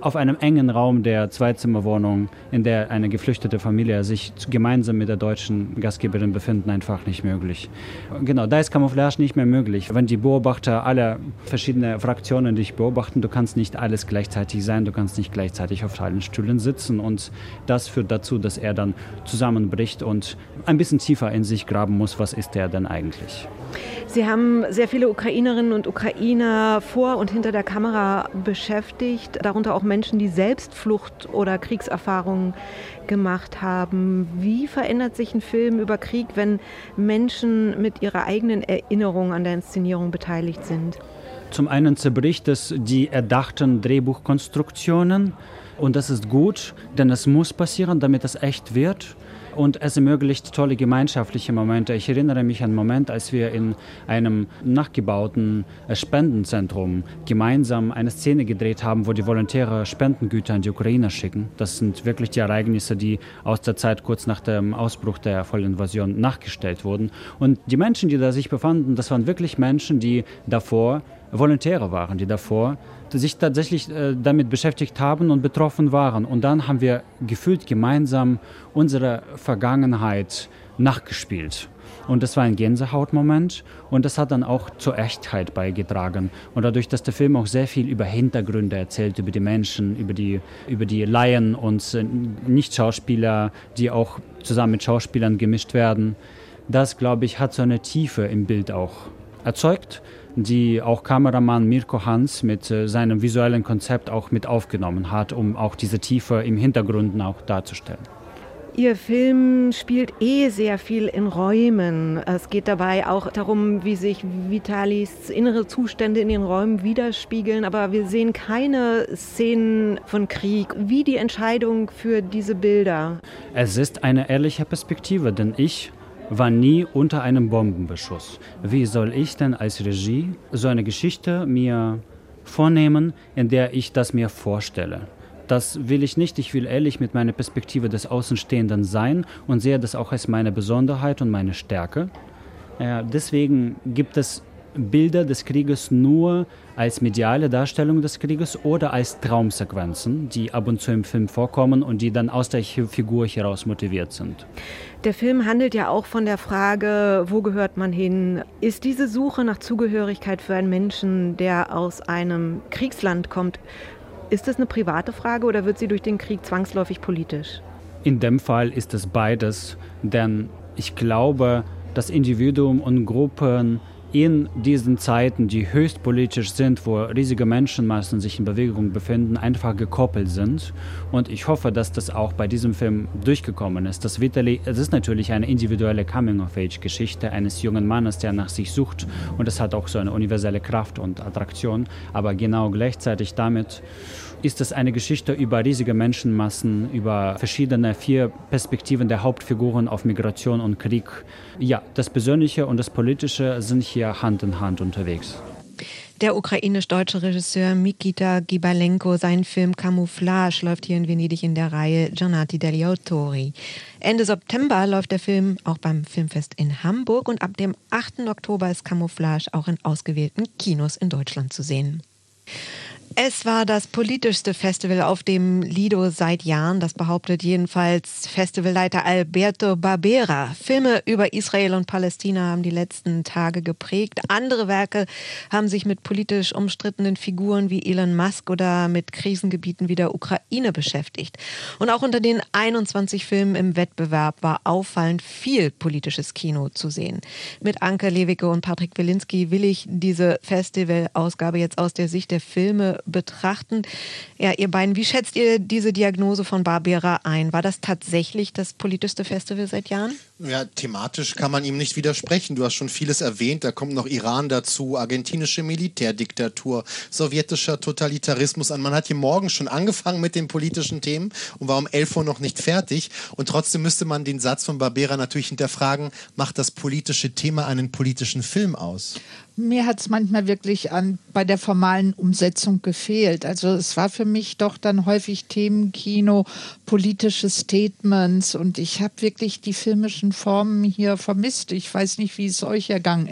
auf einem engen Raum der Zweizimmerwohnung, in der eine geflüchtete Familie sich gemeinsam mit der deutschen Gastgeberin befinden, einfach nicht möglich. Genau, da ist Camouflage nicht mehr möglich. Wenn die Beobachter alle verschiedene Fraktionen dich beobachten, du kannst nicht alles gleichzeitig sein, du kannst nicht gleichzeitig auf allen Stühlen sitzen und das führt dazu, dass er dann zusammenbricht und ein bisschen tiefer in sich graben muss, was ist er denn eigentlich. Sie haben sehr viele Ukrainerinnen und Ukrainer vor und hinter der Kamera beschäftigt, darunter auch Menschen, die selbst Flucht- oder Kriegserfahrungen gemacht haben. Wie verändert sich ein Film über Krieg, wenn Menschen mit ihrer eigenen Erinnerung an der Inszenierung beteiligt sind? Zum einen zerbricht es die erdachten Drehbuchkonstruktionen und das ist gut, denn es muss passieren, damit es echt wird. Und es ermöglicht tolle gemeinschaftliche Momente. Ich erinnere mich an einen Moment, als wir in einem nachgebauten Spendenzentrum gemeinsam eine Szene gedreht haben, wo die Volontäre Spendengüter an die Ukraine schicken. Das sind wirklich die Ereignisse, die aus der Zeit kurz nach dem Ausbruch der Vollinvasion nachgestellt wurden. Und die Menschen, die da sich befanden, das waren wirklich Menschen, die davor Volontäre waren, die davor sich tatsächlich äh, damit beschäftigt haben und betroffen waren. Und dann haben wir gefühlt gemeinsam unsere Vergangenheit nachgespielt. Und das war ein Gänsehautmoment und das hat dann auch zur Echtheit beigetragen. Und dadurch, dass der Film auch sehr viel über Hintergründe erzählt, über die Menschen, über die, über die Laien und äh, Nicht-Schauspieler, die auch zusammen mit Schauspielern gemischt werden, das, glaube ich, hat so eine Tiefe im Bild auch erzeugt, die auch Kameramann Mirko Hans mit äh, seinem visuellen Konzept auch mit aufgenommen hat, um auch diese Tiefe im Hintergrund auch darzustellen. Ihr Film spielt eh sehr viel in Räumen. Es geht dabei auch darum, wie sich Vitalis innere Zustände in den Räumen widerspiegeln, aber wir sehen keine Szenen von Krieg. Wie die Entscheidung für diese Bilder? Es ist eine ehrliche Perspektive, denn ich war nie unter einem Bombenbeschuss. Wie soll ich denn als Regie so eine Geschichte mir vornehmen, in der ich das mir vorstelle? Das will ich nicht. Ich will ehrlich mit meiner Perspektive des Außenstehenden sein und sehe das auch als meine Besonderheit und meine Stärke. Äh, deswegen gibt es Bilder des Krieges nur als mediale Darstellung des Krieges oder als Traumsequenzen, die ab und zu im Film vorkommen und die dann aus der Figur heraus motiviert sind. Der Film handelt ja auch von der Frage, wo gehört man hin? Ist diese Suche nach Zugehörigkeit für einen Menschen, der aus einem Kriegsland kommt, ist das eine private Frage oder wird sie durch den Krieg zwangsläufig politisch? In dem Fall ist es beides, denn ich glaube, dass Individuen und Gruppen in diesen Zeiten, die höchst politisch sind, wo riesige Menschenmassen sich in Bewegung befinden, einfach gekoppelt sind. Und ich hoffe, dass das auch bei diesem Film durchgekommen ist. Das Vitali, es ist natürlich eine individuelle Coming-of-Age-Geschichte eines jungen Mannes, der nach sich sucht. Und es hat auch so eine universelle Kraft und Attraktion. Aber genau gleichzeitig damit ist es eine Geschichte über riesige Menschenmassen, über verschiedene vier Perspektiven der Hauptfiguren auf Migration und Krieg. Ja, das Persönliche und das Politische sind hier Hand in Hand unterwegs. Der ukrainisch-deutsche Regisseur Mikita Gibalenko, sein Film Camouflage läuft hier in Venedig in der Reihe Giornate degli Autori. Ende September läuft der Film auch beim Filmfest in Hamburg und ab dem achten Oktober ist Camouflage auch in ausgewählten Kinos in Deutschland zu sehen. Es war das politischste Festival auf dem Lido seit Jahren. Das behauptet jedenfalls Festivalleiter Alberto Barbera. Filme über Israel und Palästina haben die letzten Tage geprägt. Andere Werke haben sich mit politisch umstrittenen Figuren wie Elon Musk oder mit Krisengebieten wie der Ukraine beschäftigt. Und auch unter den einundzwanzig Filmen im Wettbewerb war auffallend viel politisches Kino zu sehen. Mit Anke Lewicke und Patrick Wilinski will ich diese Festivalausgabe jetzt aus der Sicht der Filme betrachten. Ja, ihr beiden, wie schätzt ihr diese Diagnose von Barbera ein? War das tatsächlich das politischste Festival seit Jahren? Ja, thematisch kann man ihm nicht widersprechen. Du hast schon vieles erwähnt. Da kommt noch Iran dazu, argentinische Militärdiktatur, sowjetischer Totalitarismus an. Man hat hier morgen schon angefangen mit den politischen Themen und war um elf Uhr noch nicht fertig. Und trotzdem müsste man den Satz von Barbera natürlich hinterfragen, macht das politische Thema einen politischen Film aus? Mir hat es manchmal wirklich an, bei der formalen Umsetzung gefehlt. Also es war für mich doch dann häufig Themenkino, politische Statements und ich habe wirklich die filmischen Formen hier vermisst. Ich weiß nicht, wie es euch ergangen ist.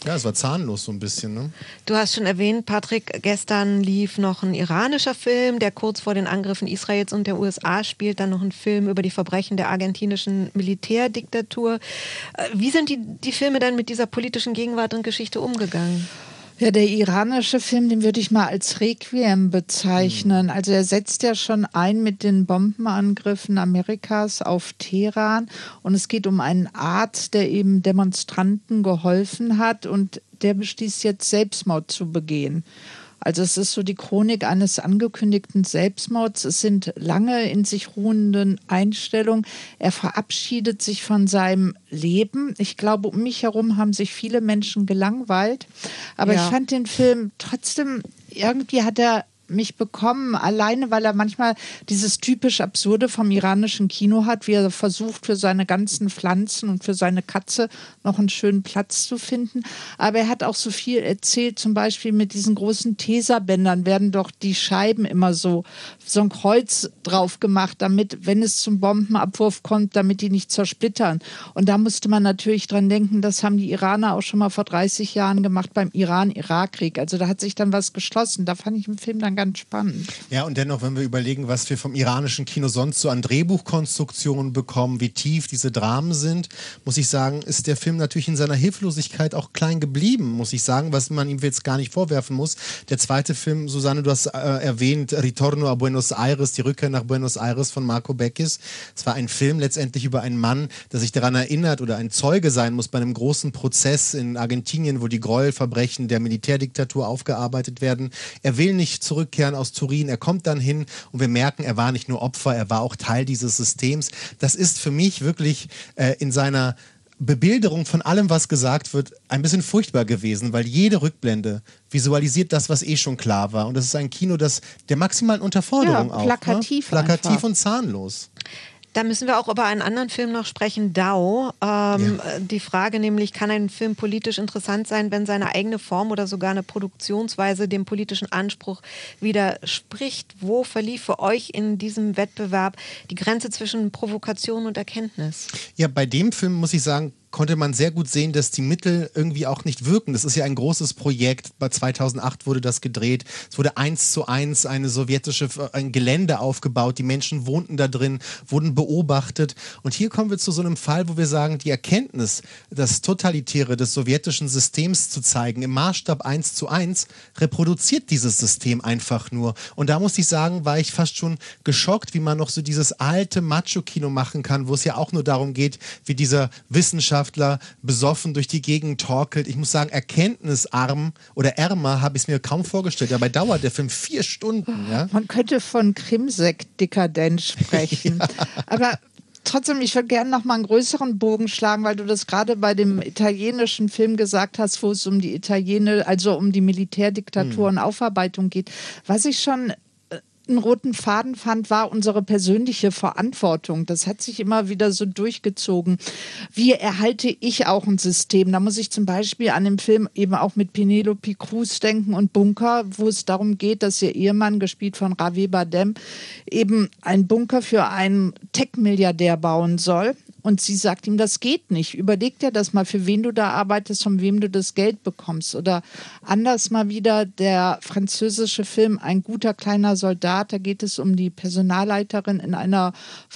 Ja, es war zahnlos so ein bisschen. Ne? Du hast schon erwähnt, Patrick, gestern lief noch ein iranischer Film, der kurz vor den Angriffen Israels und der U S A spielt. Dann noch ein Film über die Verbrechen der argentinischen Militärdiktatur. Wie sind die, die Filme dann mit dieser politischen Gegenwart und Geschichte umgegangen? Ja, der iranische Film, den würde ich mal als Requiem bezeichnen. Also er setzt ja schon ein mit den Bombenangriffen Amerikas auf Teheran. Und es geht um einen Arzt, der eben Demonstranten geholfen hat und der beschließt jetzt Selbstmord zu begehen. Also es ist so die Chronik eines angekündigten Selbstmords. Es sind lange in sich ruhenden Einstellungen. Er verabschiedet sich von seinem Leben. Ich glaube, um mich herum haben sich viele Menschen gelangweilt. Aber ja. ich fand den Film trotzdem, irgendwie hat er mich bekommen, alleine weil er manchmal dieses typisch Absurde vom iranischen Kino hat, wie er versucht, für seine ganzen Pflanzen und für seine Katze noch einen schönen Platz zu finden. Aber er hat auch so viel erzählt, zum Beispiel mit diesen großen Tesabändern werden doch die Scheiben immer so, so ein Kreuz drauf gemacht, damit, wenn es zum Bombenabwurf kommt, damit die nicht zersplittern. Und da musste man natürlich dran denken, das haben die Iraner auch schon mal vor dreißig Jahren gemacht beim Iran-Irak-Krieg. Also da hat sich dann was geschlossen. Da fand ich im Film dann ganz spannend. Ja, und dennoch, wenn wir überlegen, was wir vom iranischen Kino sonst so an Drehbuchkonstruktionen bekommen, wie tief diese Dramen sind, muss ich sagen, ist der Film natürlich in seiner Hilflosigkeit auch klein geblieben, muss ich sagen, was man ihm jetzt gar nicht vorwerfen muss. Der zweite Film, Susanne, du hast äh, erwähnt, Ritorno a Buenos Aires, die Rückkehr nach Buenos Aires von Marco Beckis. Es war ein Film letztendlich über einen Mann, der sich daran erinnert oder ein Zeuge sein muss bei einem großen Prozess in Argentinien, wo die Gräuelverbrechen der Militärdiktatur aufgearbeitet werden. Er will nicht zurückkehren aus Turin, er kommt dann hin und wir merken, er war nicht nur Opfer, er war auch Teil dieses Systems. Das ist für mich wirklich äh, in seiner Bebilderung von allem, was gesagt wird, ein bisschen furchtbar gewesen, weil jede Rückblende visualisiert das, was eh schon klar war. Und das ist ein Kino, das der maximalen Unterforderung ja, auch. Plakativ, ne? Plakativ einfach. und zahnlos. Da müssen wir auch über einen anderen Film noch sprechen, Dao. Ähm, ja. Die Frage nämlich, kann ein Film politisch interessant sein, wenn seine eigene Form oder sogar eine Produktionsweise dem politischen Anspruch widerspricht? Wo verlief für euch in diesem Wettbewerb die Grenze zwischen Provokation und Erkenntnis? Ja, bei dem Film muss ich sagen, konnte man sehr gut sehen, dass die Mittel irgendwie auch nicht wirken. Das ist ja ein großes Projekt. Bei zweitausendacht wurde das gedreht. Es wurde eins zu eins eine sowjetische, ein Gelände aufgebaut. Die Menschen wohnten da drin, wurden beobachtet. Und hier kommen wir zu so einem Fall, wo wir sagen, die Erkenntnis, das Totalitäre des sowjetischen Systems zu zeigen, im Maßstab eins zu eins, reproduziert dieses System einfach nur. Und da muss ich sagen, war ich fast schon geschockt, wie man noch so dieses alte Macho-Kino machen kann, wo es ja auch nur darum geht, wie dieser Wissenschaftler besoffen durch die Gegend torkelt. Ich muss sagen, erkenntnisarm oder ärmer habe ich es mir kaum vorgestellt. Dabei dauert der Film vier Stunden. Ja? Man könnte von Krimsek-Dekadenz sprechen. Ja. Aber trotzdem, ich würde gerne noch mal einen größeren Bogen schlagen, weil du das gerade bei dem italienischen Film gesagt hast, wo es um die Italiener, also um die Militärdiktatur hm. und Aufarbeitung geht. Was ich schon einen roten Faden fand, war unsere persönliche Verantwortung. Das hat sich immer wieder so durchgezogen. Wie erhalte ich auch ein System? Da muss ich zum Beispiel an den Film eben auch mit Penelope Cruz denken und Bunker, wo es darum geht, dass ihr Ehemann, gespielt von Javier Bardem, eben einen Bunker für einen Tech-Milliardär bauen soll. Und sie sagt ihm, das geht nicht. Überleg dir das mal, für wen du da arbeitest, von wem du das Geld bekommst. Oder anders mal wieder der französische Film Ein guter kleiner Soldat. Da geht es um die Personalleiterin in einer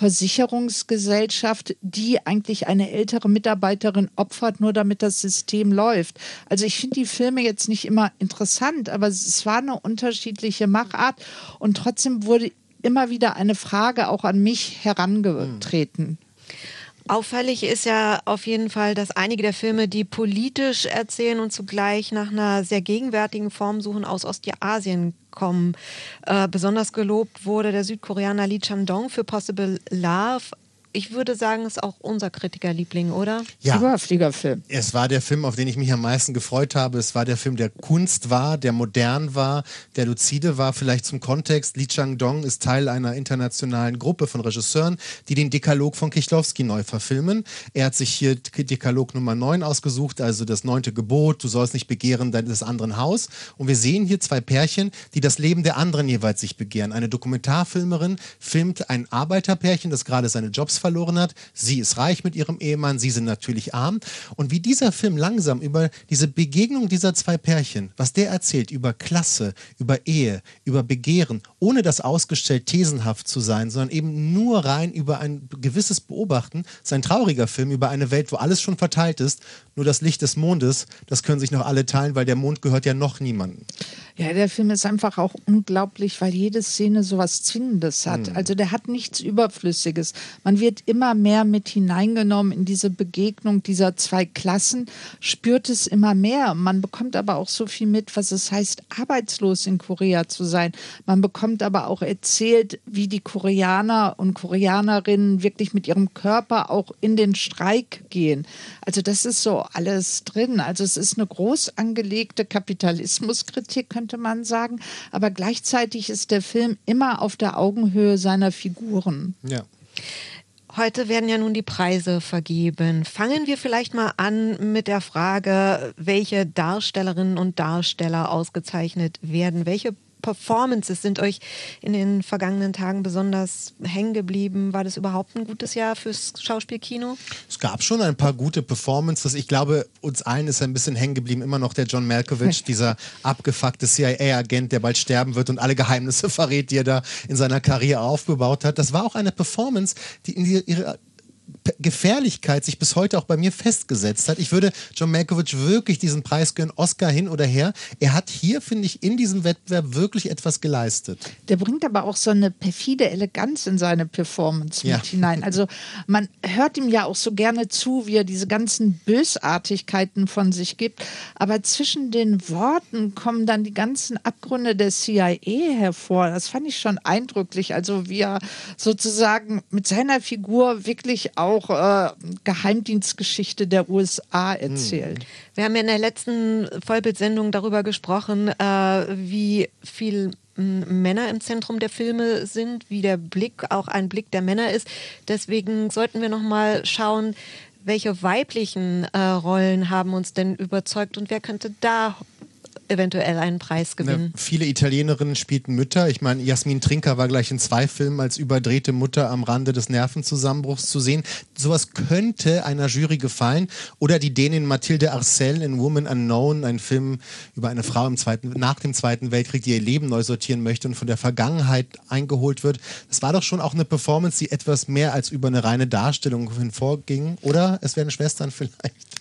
Versicherungsgesellschaft, die eigentlich eine ältere Mitarbeiterin opfert, nur damit das System läuft. Also ich finde die Filme jetzt nicht immer interessant, aber es war eine unterschiedliche Machart. Und trotzdem wurde immer wieder eine Frage auch an mich herangetreten. Auffällig ist ja auf jeden Fall, dass einige der Filme, die politisch erzählen und zugleich nach einer sehr gegenwärtigen Form suchen, aus Ostasien kommen. Äh, besonders gelobt wurde der Südkoreaner Lee Chang-dong für Possible Love. Ich würde sagen, es ist auch unser Kritikerliebling, oder? Ja. Überfliegerfilm. Es war der Film, auf den ich mich am meisten gefreut habe. Es war der Film, der Kunst war, der modern war, der lucide war. Vielleicht zum Kontext. Lee Chang-dong ist Teil einer internationalen Gruppe von Regisseuren, die den Dekalog von Kieślowski neu verfilmen. Er hat sich hier Dekalog Nummer neun ausgesucht, also das neunte Gebot, du sollst nicht begehren deines anderen Haus. Und wir sehen hier zwei Pärchen, die das Leben der anderen jeweils sich begehren. Eine Dokumentarfilmerin filmt ein Arbeiterpärchen, das gerade seine Jobs verloren hat. Sie ist reich mit ihrem Ehemann, sie sind natürlich arm. Und wie dieser Film langsam über diese Begegnung dieser zwei Pärchen, was der erzählt über Klasse, über Ehe, über Begehren, ohne das ausgestellt thesenhaft zu sein, sondern eben nur rein über ein gewisses Beobachten. Es ist ein trauriger Film über eine Welt, wo alles schon verteilt ist, nur das Licht des Mondes, das können sich noch alle teilen, weil der Mond gehört ja noch niemandem. Ja, der Film ist einfach auch unglaublich, weil jede Szene sowas Zwingendes hat. Mhm. Also der hat nichts Überflüssiges. Man wird immer mehr mit hineingenommen in diese Begegnung dieser zwei Klassen, spürt es immer mehr. Man bekommt aber auch so viel mit, was es heißt, arbeitslos in Korea zu sein. Man bekommt aber auch erzählt, wie die Koreaner und Koreanerinnen wirklich mit ihrem Körper auch in den Streik gehen. Also das ist so alles drin. Also es ist eine groß angelegte Kapitalismuskritik, könnte man sagen. Aber gleichzeitig ist der Film immer auf der Augenhöhe seiner Figuren. Ja. Heute werden ja nun die Preise vergeben. Fangen wir vielleicht mal an mit der Frage, welche Darstellerinnen und Darsteller ausgezeichnet werden. Welche Performances sind euch in den vergangenen Tagen besonders hängen geblieben? War das überhaupt ein gutes Jahr fürs Schauspielkino? Es gab schon ein paar gute Performances. Ich glaube, uns allen ist ein bisschen hängen geblieben immer noch der John Malkovich, dieser abgefuckte C I A-Agent, der bald sterben wird und alle Geheimnisse verrät, die er da in seiner Karriere aufgebaut hat. Das war auch eine Performance, die in die, ihre Gefährlichkeit sich bis heute auch bei mir festgesetzt hat. Ich würde John Malkovich wirklich diesen Preis gönnen, Oscar hin oder her. Er hat hier, finde ich, in diesem Wettbewerb wirklich etwas geleistet. Der bringt aber auch so eine perfide Eleganz in seine Performance ja. mit hinein. Also man hört ihm ja auch so gerne zu, wie er diese ganzen Bösartigkeiten von sich gibt. Aber zwischen den Worten kommen dann die ganzen Abgründe der C I A hervor. Das fand ich schon eindrücklich. Also wie er sozusagen mit seiner Figur wirklich auch äh, Geheimdienstgeschichte der U S A erzählt. Wir haben ja in der letzten Vollbildsendung darüber gesprochen, äh, wie viel Männer im Zentrum der Filme sind, wie der Blick auch ein Blick der Männer ist. Deswegen sollten wir noch mal schauen, welche weiblichen äh, Rollen haben uns denn überzeugt und wer könnte da eventuell einen Preis gewinnen. Ne, viele Italienerinnen spielten Mütter. Ich meine, Jasmin Trinker war gleich in zwei Filmen als überdrehte Mutter am Rande des Nervenzusammenbruchs zu sehen. Sowas könnte einer Jury gefallen. Oder die Dänin Mathilde Arcel in Woman Unknown, ein Film über eine Frau im zweiten, nach dem Zweiten Weltkrieg, die ihr Leben neu sortieren möchte und von der Vergangenheit eingeholt wird. Das war doch schon auch eine Performance, die etwas mehr als über eine reine Darstellung hinvorging. Oder es wären Schwestern vielleicht.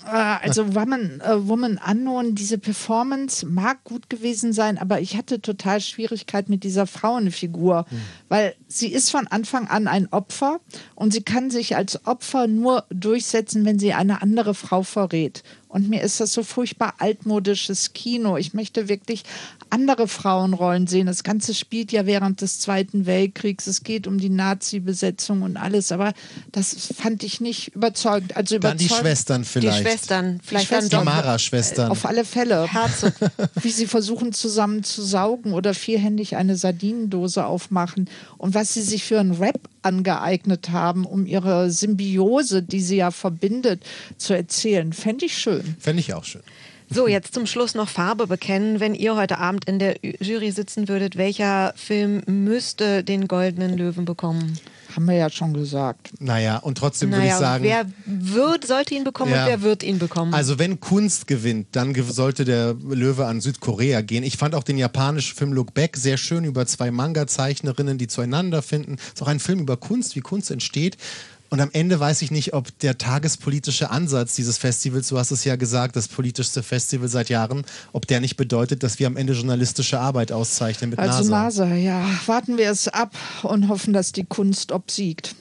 Also Woman, äh, Woman Unknown, diese Performance mag gut gewesen sein, aber ich hatte total Schwierigkeit mit dieser Frauenfigur, mhm. weil sie ist von Anfang an ein Opfer und sie kann sich als Opfer nur durchsetzen, wenn sie eine andere Frau verrät. Und mir ist das so furchtbar altmodisches Kino. Ich möchte wirklich andere Frauenrollen sehen. Das Ganze spielt ja während des Zweiten Weltkriegs. Es geht um die Nazi-Besetzung und alles. Aber das fand ich nicht überzeugend. Also dann überzeugend. die Schwestern vielleicht. Die Schwestern. Vielleicht die, Schwestern. die Mara-Schwestern. Auf alle Fälle. Herzog. Wie sie versuchen zusammen zu saugen oder vierhändig eine Sardinendose aufmachen. Und was sie sich für einen Rap angeeignet haben, um ihre Symbiose, die sie ja verbindet, zu erzählen. Fände ich schön. Fände ich auch schön. So, jetzt zum Schluss noch Farbe bekennen. Wenn ihr heute Abend in der Jury sitzen würdet, welcher Film müsste den Goldenen Löwen bekommen? Haben wir ja schon gesagt. Naja, und trotzdem naja, würde ich sagen... Wer wird, sollte ihn bekommen ja. und wer wird ihn bekommen? Also wenn Kunst gewinnt, dann ge- sollte der Löwe an Südkorea gehen. Ich fand auch den japanischen Film Look Back sehr schön über zwei Manga-Zeichnerinnen, die zueinander finden. Es ist auch ein Film über Kunst, wie Kunst entsteht. Und am Ende weiß ich nicht, ob der tagespolitische Ansatz dieses Festivals, du hast es ja gesagt, das politischste Festival seit Jahren, ob der nicht bedeutet, dass wir am Ende journalistische Arbeit auszeichnen mit also NASA. NASA, ja. Warten wir es ab und hoffen, dass die Kunst obsiegt.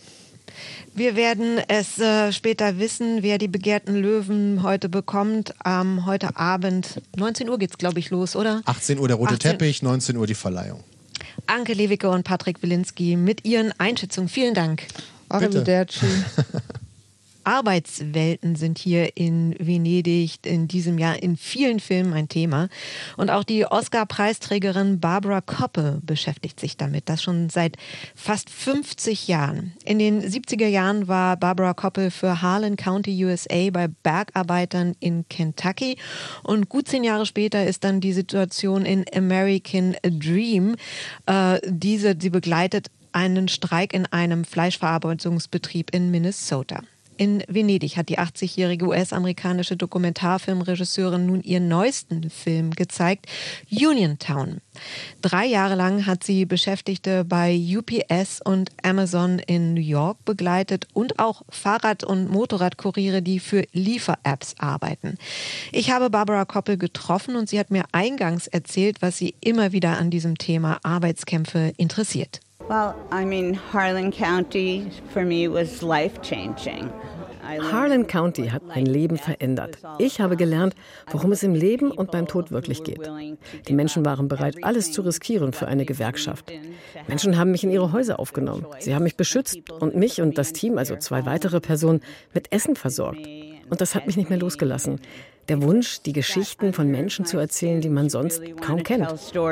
Wir werden es äh, später wissen, wer die begehrten Löwen heute bekommt. Ähm, heute Abend, neunzehn Uhr geht's, glaube ich, los, oder? achtzehn Uhr der rote achtzehn Teppich, neunzehn Uhr die Verleihung. Anke Lewicke und Patrick Wilinski mit ihren Einschätzungen. Vielen Dank. Arrivederci. Arbeitswelten sind hier in Venedig in diesem Jahr in vielen Filmen ein Thema. Und auch die Oscar-Preisträgerin Barbara Koppe beschäftigt sich damit. Das schon seit fast fünfzig Jahren. In den siebziger Jahren war Barbara Koppe für Harlan County, U S A bei Bergarbeitern in Kentucky. Und gut zehn Jahre später ist dann die Situation in American Dream. Äh, diese, sie begleitet einen Streik in einem Fleischverarbeitungsbetrieb in Minnesota. In Venedig hat die achtzigjährige U S-amerikanische Dokumentarfilmregisseurin nun ihren neuesten Film gezeigt, Uniontown. Drei Jahre lang hat sie Beschäftigte bei U P S und Amazon in New York begleitet und auch Fahrrad- und Motorradkuriere, die für Liefer-Apps arbeiten. Ich habe Barbara Koppel getroffen und sie hat mir eingangs erzählt, was sie immer wieder an diesem Thema Arbeitskämpfe interessiert. Well, I mean, Harlan County for me was life-changing. Harlan County hat mein Leben verändert. Ich habe gelernt, worum es im Leben und beim Tod wirklich geht. Die Menschen waren bereit, alles zu riskieren für eine Gewerkschaft. Menschen haben mich in ihre Häuser aufgenommen. Sie haben mich beschützt und mich und das Team, also zwei weitere Personen, mit Essen versorgt. Und das hat mich nicht mehr losgelassen. Der Wunsch, die Geschichten von Menschen zu erzählen, die man sonst kaum kennt.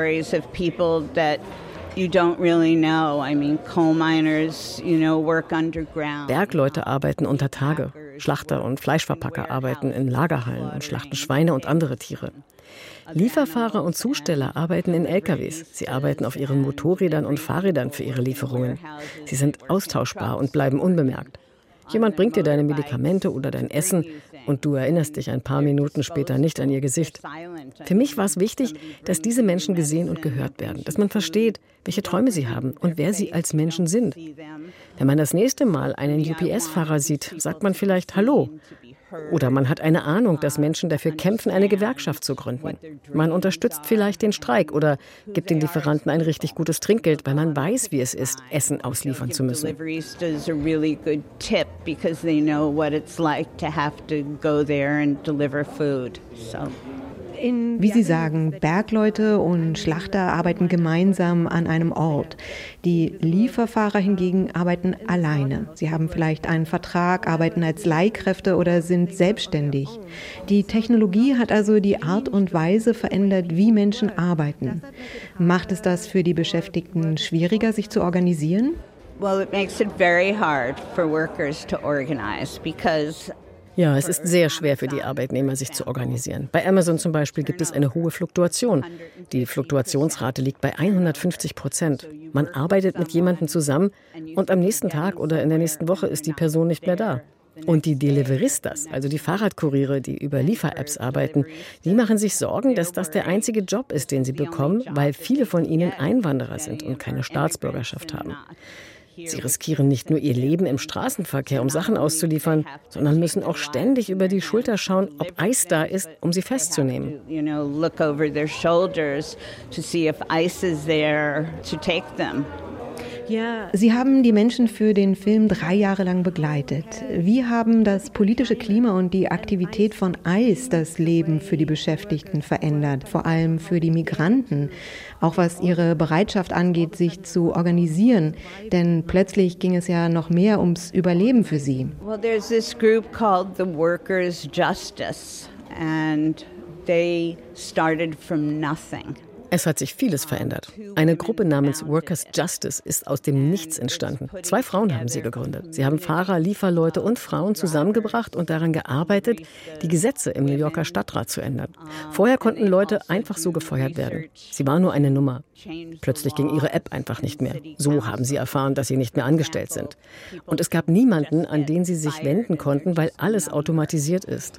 You don't really know. I mean, coal miners, you know, work underground. Bergleute arbeiten unter Tage. Schlachter und Fleischverpacker arbeiten in Lagerhallen und schlachten Schweine und andere Tiere. Lieferfahrer und Zusteller arbeiten in L K Ws. Sie arbeiten auf ihren Motorrädern und Fahrrädern für ihre Lieferungen. Sie sind austauschbar und bleiben unbemerkt. Jemand bringt dir deine Medikamente oder dein Essen und du erinnerst dich ein paar Minuten später nicht an ihr Gesicht. Für mich war es wichtig, dass diese Menschen gesehen und gehört werden, dass man versteht, welche Träume sie haben und wer sie als Menschen sind. Wenn man das nächste Mal einen U P S-Fahrer sieht, sagt man vielleicht Hallo. Oder man hat eine Ahnung, dass Menschen dafür kämpfen, eine Gewerkschaft zu gründen. Man unterstützt vielleicht den Streik oder gibt den Lieferanten ein richtig gutes Trinkgeld, weil man weiß, wie es ist, Essen ausliefern zu müssen. Wie Sie sagen, Bergleute und Schlachter arbeiten gemeinsam an einem Ort. Die Lieferfahrer hingegen arbeiten alleine. Sie haben vielleicht einen Vertrag, arbeiten als Leihkräfte oder sind selbstständig. Die Technologie hat also die Art und Weise verändert, wie Menschen arbeiten. Macht es das für die Beschäftigten schwieriger, sich zu organisieren? Well, it makes it very hard for workers to organize because Ja, es ist sehr schwer für die Arbeitnehmer, sich zu organisieren. Bei Amazon zum Beispiel gibt es eine hohe Fluktuation. Die Fluktuationsrate liegt bei hundertfünfzig Prozent. Man arbeitet mit jemandem zusammen und am nächsten Tag oder in der nächsten Woche ist die Person nicht mehr da. Und die Deliveristas, also die Fahrradkuriere, die über Liefer-Apps arbeiten, die machen sich Sorgen, dass das der einzige Job ist, den sie bekommen, weil viele von ihnen Einwanderer sind und keine Staatsbürgerschaft haben. Sie riskieren nicht nur ihr Leben im Straßenverkehr, um Sachen auszuliefern, sondern müssen auch ständig über die Schulter schauen, ob Eis da ist, um sie festzunehmen. Sie haben die Menschen für den Film drei Jahre lang begleitet. Wie haben das politische Klima und die Aktivität von ICE das Leben für die Beschäftigten verändert, vor allem für die Migranten, auch was ihre Bereitschaft angeht, sich zu organisieren? Denn plötzlich ging es ja noch mehr ums Überleben für sie. Well, there's this group called the Workers' Justice and they started from nothing. Es hat sich vieles verändert. Eine Gruppe namens Workers' Justice ist aus dem Nichts entstanden. Zwei Frauen haben sie gegründet. Sie haben Fahrer, Lieferleute und Frauen zusammengebracht und daran gearbeitet, die Gesetze im New Yorker Stadtrat zu ändern. Vorher konnten Leute einfach so gefeuert werden. Sie war nur eine Nummer. Plötzlich ging ihre App einfach nicht mehr. So haben sie erfahren, dass sie nicht mehr angestellt sind. Und es gab niemanden, an den sie sich wenden konnten, weil alles automatisiert ist.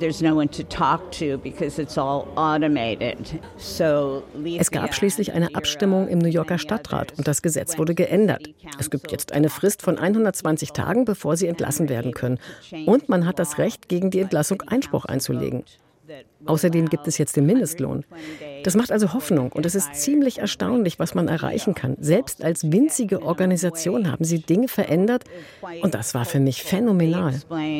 Es gab schließlich eine Abstimmung im New Yorker Stadtrat und das Gesetz wurde geändert. Es gibt jetzt eine Frist von hundertzwanzig Tagen, bevor sie entlassen werden können. Und man hat das Recht, gegen die Entlassung Einspruch einzulegen. Außerdem gibt es jetzt den Mindestlohn. Das macht also Hoffnung und es ist ziemlich erstaunlich, was man erreichen kann. Selbst als winzige Organisation haben sie Dinge verändert und das war für mich phänomenal.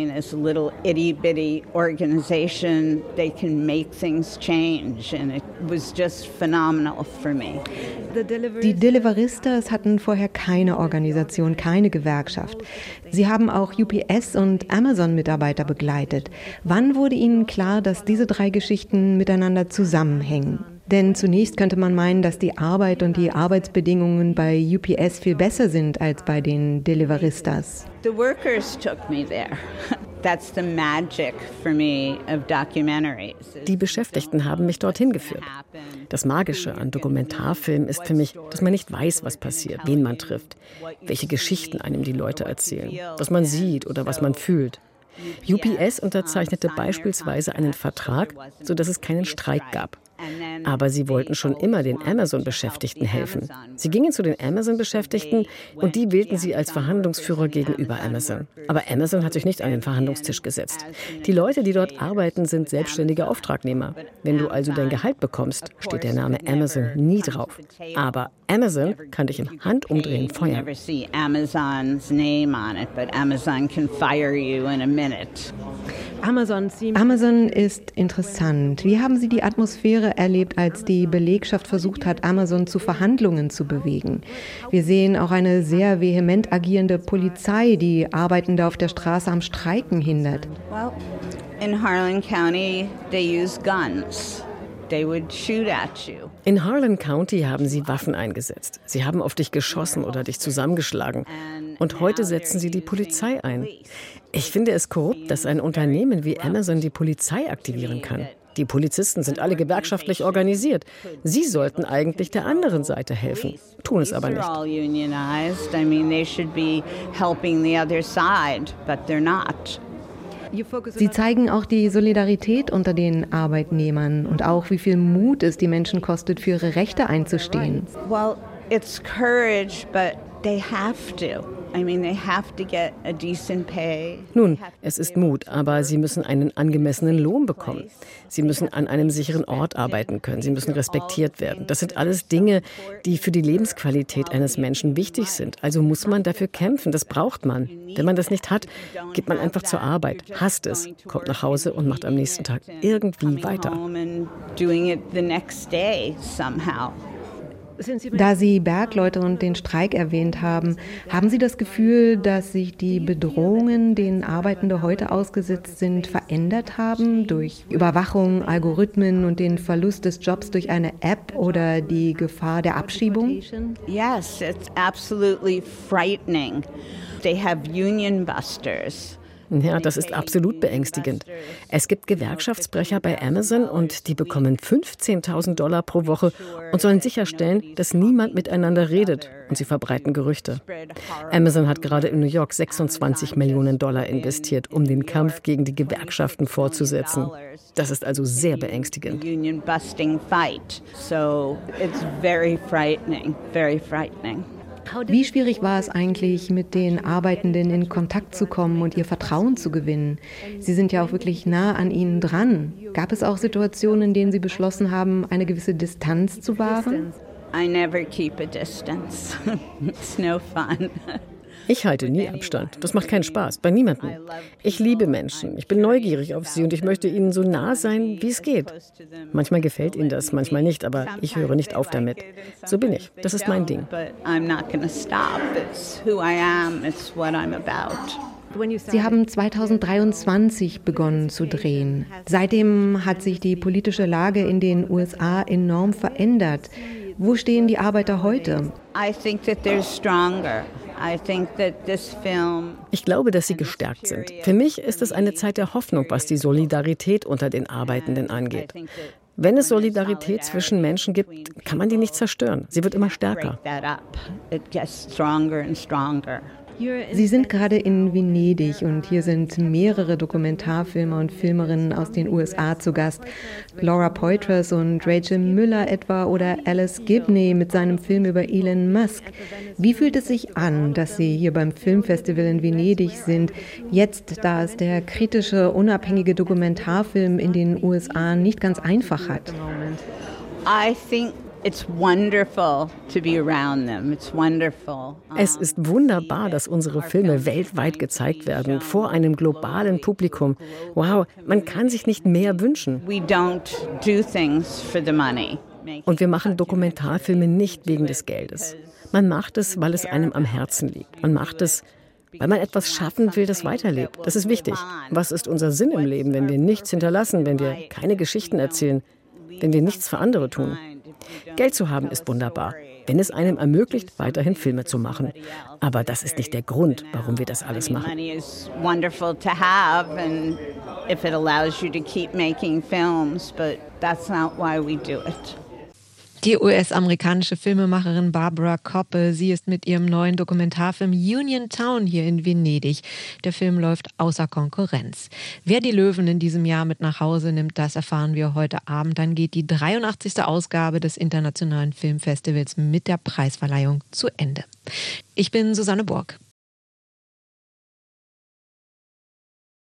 Die Deliveristas hatten vorher keine Organisation, keine Gewerkschaft. Sie haben auch U P S und Amazon-Mitarbeiter begleitet. Wann wurde Ihnen klar, dass diese drei Geschichten miteinander zusammenhängen? Denn zunächst könnte man meinen, dass die Arbeit und die Arbeitsbedingungen bei U P S viel besser sind als bei den Deliveristas. The workers took me there. That's the magic for me of documentaries. Die Beschäftigten haben mich dorthin geführt. Das Magische an Dokumentarfilmen ist für mich, dass man nicht weiß, was passiert, wen man trifft, welche Geschichten einem die Leute erzählen, was man sieht oder was man fühlt. U P S unterzeichnete beispielsweise einen Vertrag, sodass es keinen Streik gab. Aber sie wollten schon immer den Amazon-Beschäftigten helfen. Sie gingen zu den Amazon-Beschäftigten und die wählten sie als Verhandlungsführer gegenüber Amazon. Aber Amazon hat sich nicht an den Verhandlungstisch gesetzt. Die Leute, die dort arbeiten, sind selbstständige Auftragnehmer. Wenn du also dein Gehalt bekommst, steht der Name Amazon nie drauf. Aber Amazon kann dich im Handumdrehen feuern. Amazon, Amazon ist interessant. Wie haben Sie die Atmosphäre erlebt, als die Belegschaft versucht hat, Amazon zu Verhandlungen zu bewegen? Wir sehen auch eine sehr vehement agierende Polizei, die Arbeitende auf der Straße am Streiken hindert. Well, in Harlan County, they use guns. They would shoot at you. In Harlan County haben sie Waffen eingesetzt. Sie haben auf dich geschossen oder dich zusammengeschlagen. Und heute setzen sie die Polizei ein. Ich finde es korrupt, dass ein Unternehmen wie Amazon die Polizei aktivieren kann. Die Polizisten sind alle gewerkschaftlich organisiert. Sie sollten eigentlich der anderen Seite helfen, tun es aber nicht. Sie zeigen auch die Solidarität unter den Arbeitnehmern und auch, wie viel Mut es die Menschen kostet, für ihre Rechte einzustehen. Well, it's courage, but they have to. I mean, they have to get a decent pay. Nun, es ist Mut, aber sie müssen einen angemessenen Lohn bekommen. Sie müssen an einem sicheren Ort arbeiten können. Sie müssen respektiert werden. Das sind alles Dinge, die für die Lebensqualität eines Menschen wichtig sind. Also muss man dafür kämpfen. Das braucht man. Wenn man das nicht hat, geht man einfach zur Arbeit, hasst es, kommt nach Hause und macht am nächsten Tag irgendwie weiter. Da Sie Bergleute und den Streik erwähnt haben, haben Sie das Gefühl, dass sich die Bedrohungen, denen Arbeitende heute ausgesetzt sind, verändert haben durch Überwachung, Algorithmen und den Verlust des Jobs durch eine App oder die Gefahr der Abschiebung? Yes, it's absolutely frightening. They have union busters. Ja, das ist absolut beängstigend. Es gibt Gewerkschaftsbrecher bei Amazon und die bekommen fünfzehntausend Dollar pro Woche und sollen sicherstellen, dass niemand miteinander redet, und sie verbreiten Gerüchte. Amazon hat gerade in New York sechsundzwanzig Millionen Dollar investiert, um den Kampf gegen die Gewerkschaften fortzusetzen. Das ist also sehr beängstigend. Wie schwierig war es eigentlich, mit den Arbeitenden in Kontakt zu kommen und ihr Vertrauen zu gewinnen? Sie sind ja auch wirklich nah an ihnen dran. Gab es auch Situationen, in denen Sie beschlossen haben, eine gewisse Distanz zu wahren? I never keep a distance. It's no fun. Ich halte nie Abstand. Das macht keinen Spaß, bei niemandem. Ich liebe Menschen, ich bin neugierig auf sie und ich möchte ihnen so nah sein, wie es geht. Manchmal gefällt ihnen das, manchmal nicht, aber ich höre nicht auf damit. So bin ich, das ist mein Ding. Sie haben zweitausenddreiundzwanzig begonnen zu drehen. Seitdem hat sich die politische Lage in den U S A enorm verändert. Wo stehen die Arbeiter heute? I think that they're stronger. Ich glaube, dass sie gestärkt sind. Für mich ist es eine Zeit der Hoffnung, was die Solidarität unter den Arbeitenden angeht. Wenn es Solidarität zwischen Menschen gibt, kann man die nicht zerstören. Sie wird immer stärker. Sie sind gerade in Venedig und hier sind mehrere Dokumentarfilmer und Filmerinnen aus den U S A zu Gast. Laura Poitras und Rachel Müller etwa oder Alice Gibney mit seinem Film über Elon Musk. Wie fühlt es sich an, dass Sie hier beim Filmfestival in Venedig sind, jetzt, da es der kritische, unabhängige Dokumentarfilm in den U S A nicht ganz einfach hat? I think It's wonderful to be around them. It's wonderful. Es ist wunderbar, dass unsere Filme weltweit gezeigt werden, vor einem globalen Publikum. Wow, man kann sich nicht mehr wünschen. We don't do things for the money. Und wir machen Dokumentarfilme nicht wegen des Geldes. Man macht es, weil es einem am Herzen liegt. Man macht es, weil man etwas schaffen will, das weiterlebt. Das ist wichtig. Was ist unser Sinn im Leben, wenn wir nichts hinterlassen, wenn wir keine Geschichten erzählen, wenn wir nichts für andere tun? Geld zu haben ist wunderbar, wenn es einem ermöglicht, weiterhin Filme zu machen. Aber das ist nicht der Grund, warum wir das alles machen. Money is wonderful to have, and if it allows you to keep making films, but that's not why we do it. Die U S-amerikanische Filmemacherin Barbara Koppe, sie ist mit ihrem neuen Dokumentarfilm Union Town hier in Venedig. Der Film läuft außer Konkurrenz. Wer die Löwen in diesem Jahr mit nach Hause nimmt, das erfahren wir heute Abend. Dann geht die dreiundachtzigste Ausgabe des Internationalen Filmfestivals mit der Preisverleihung zu Ende. Ich bin Susanne Burg.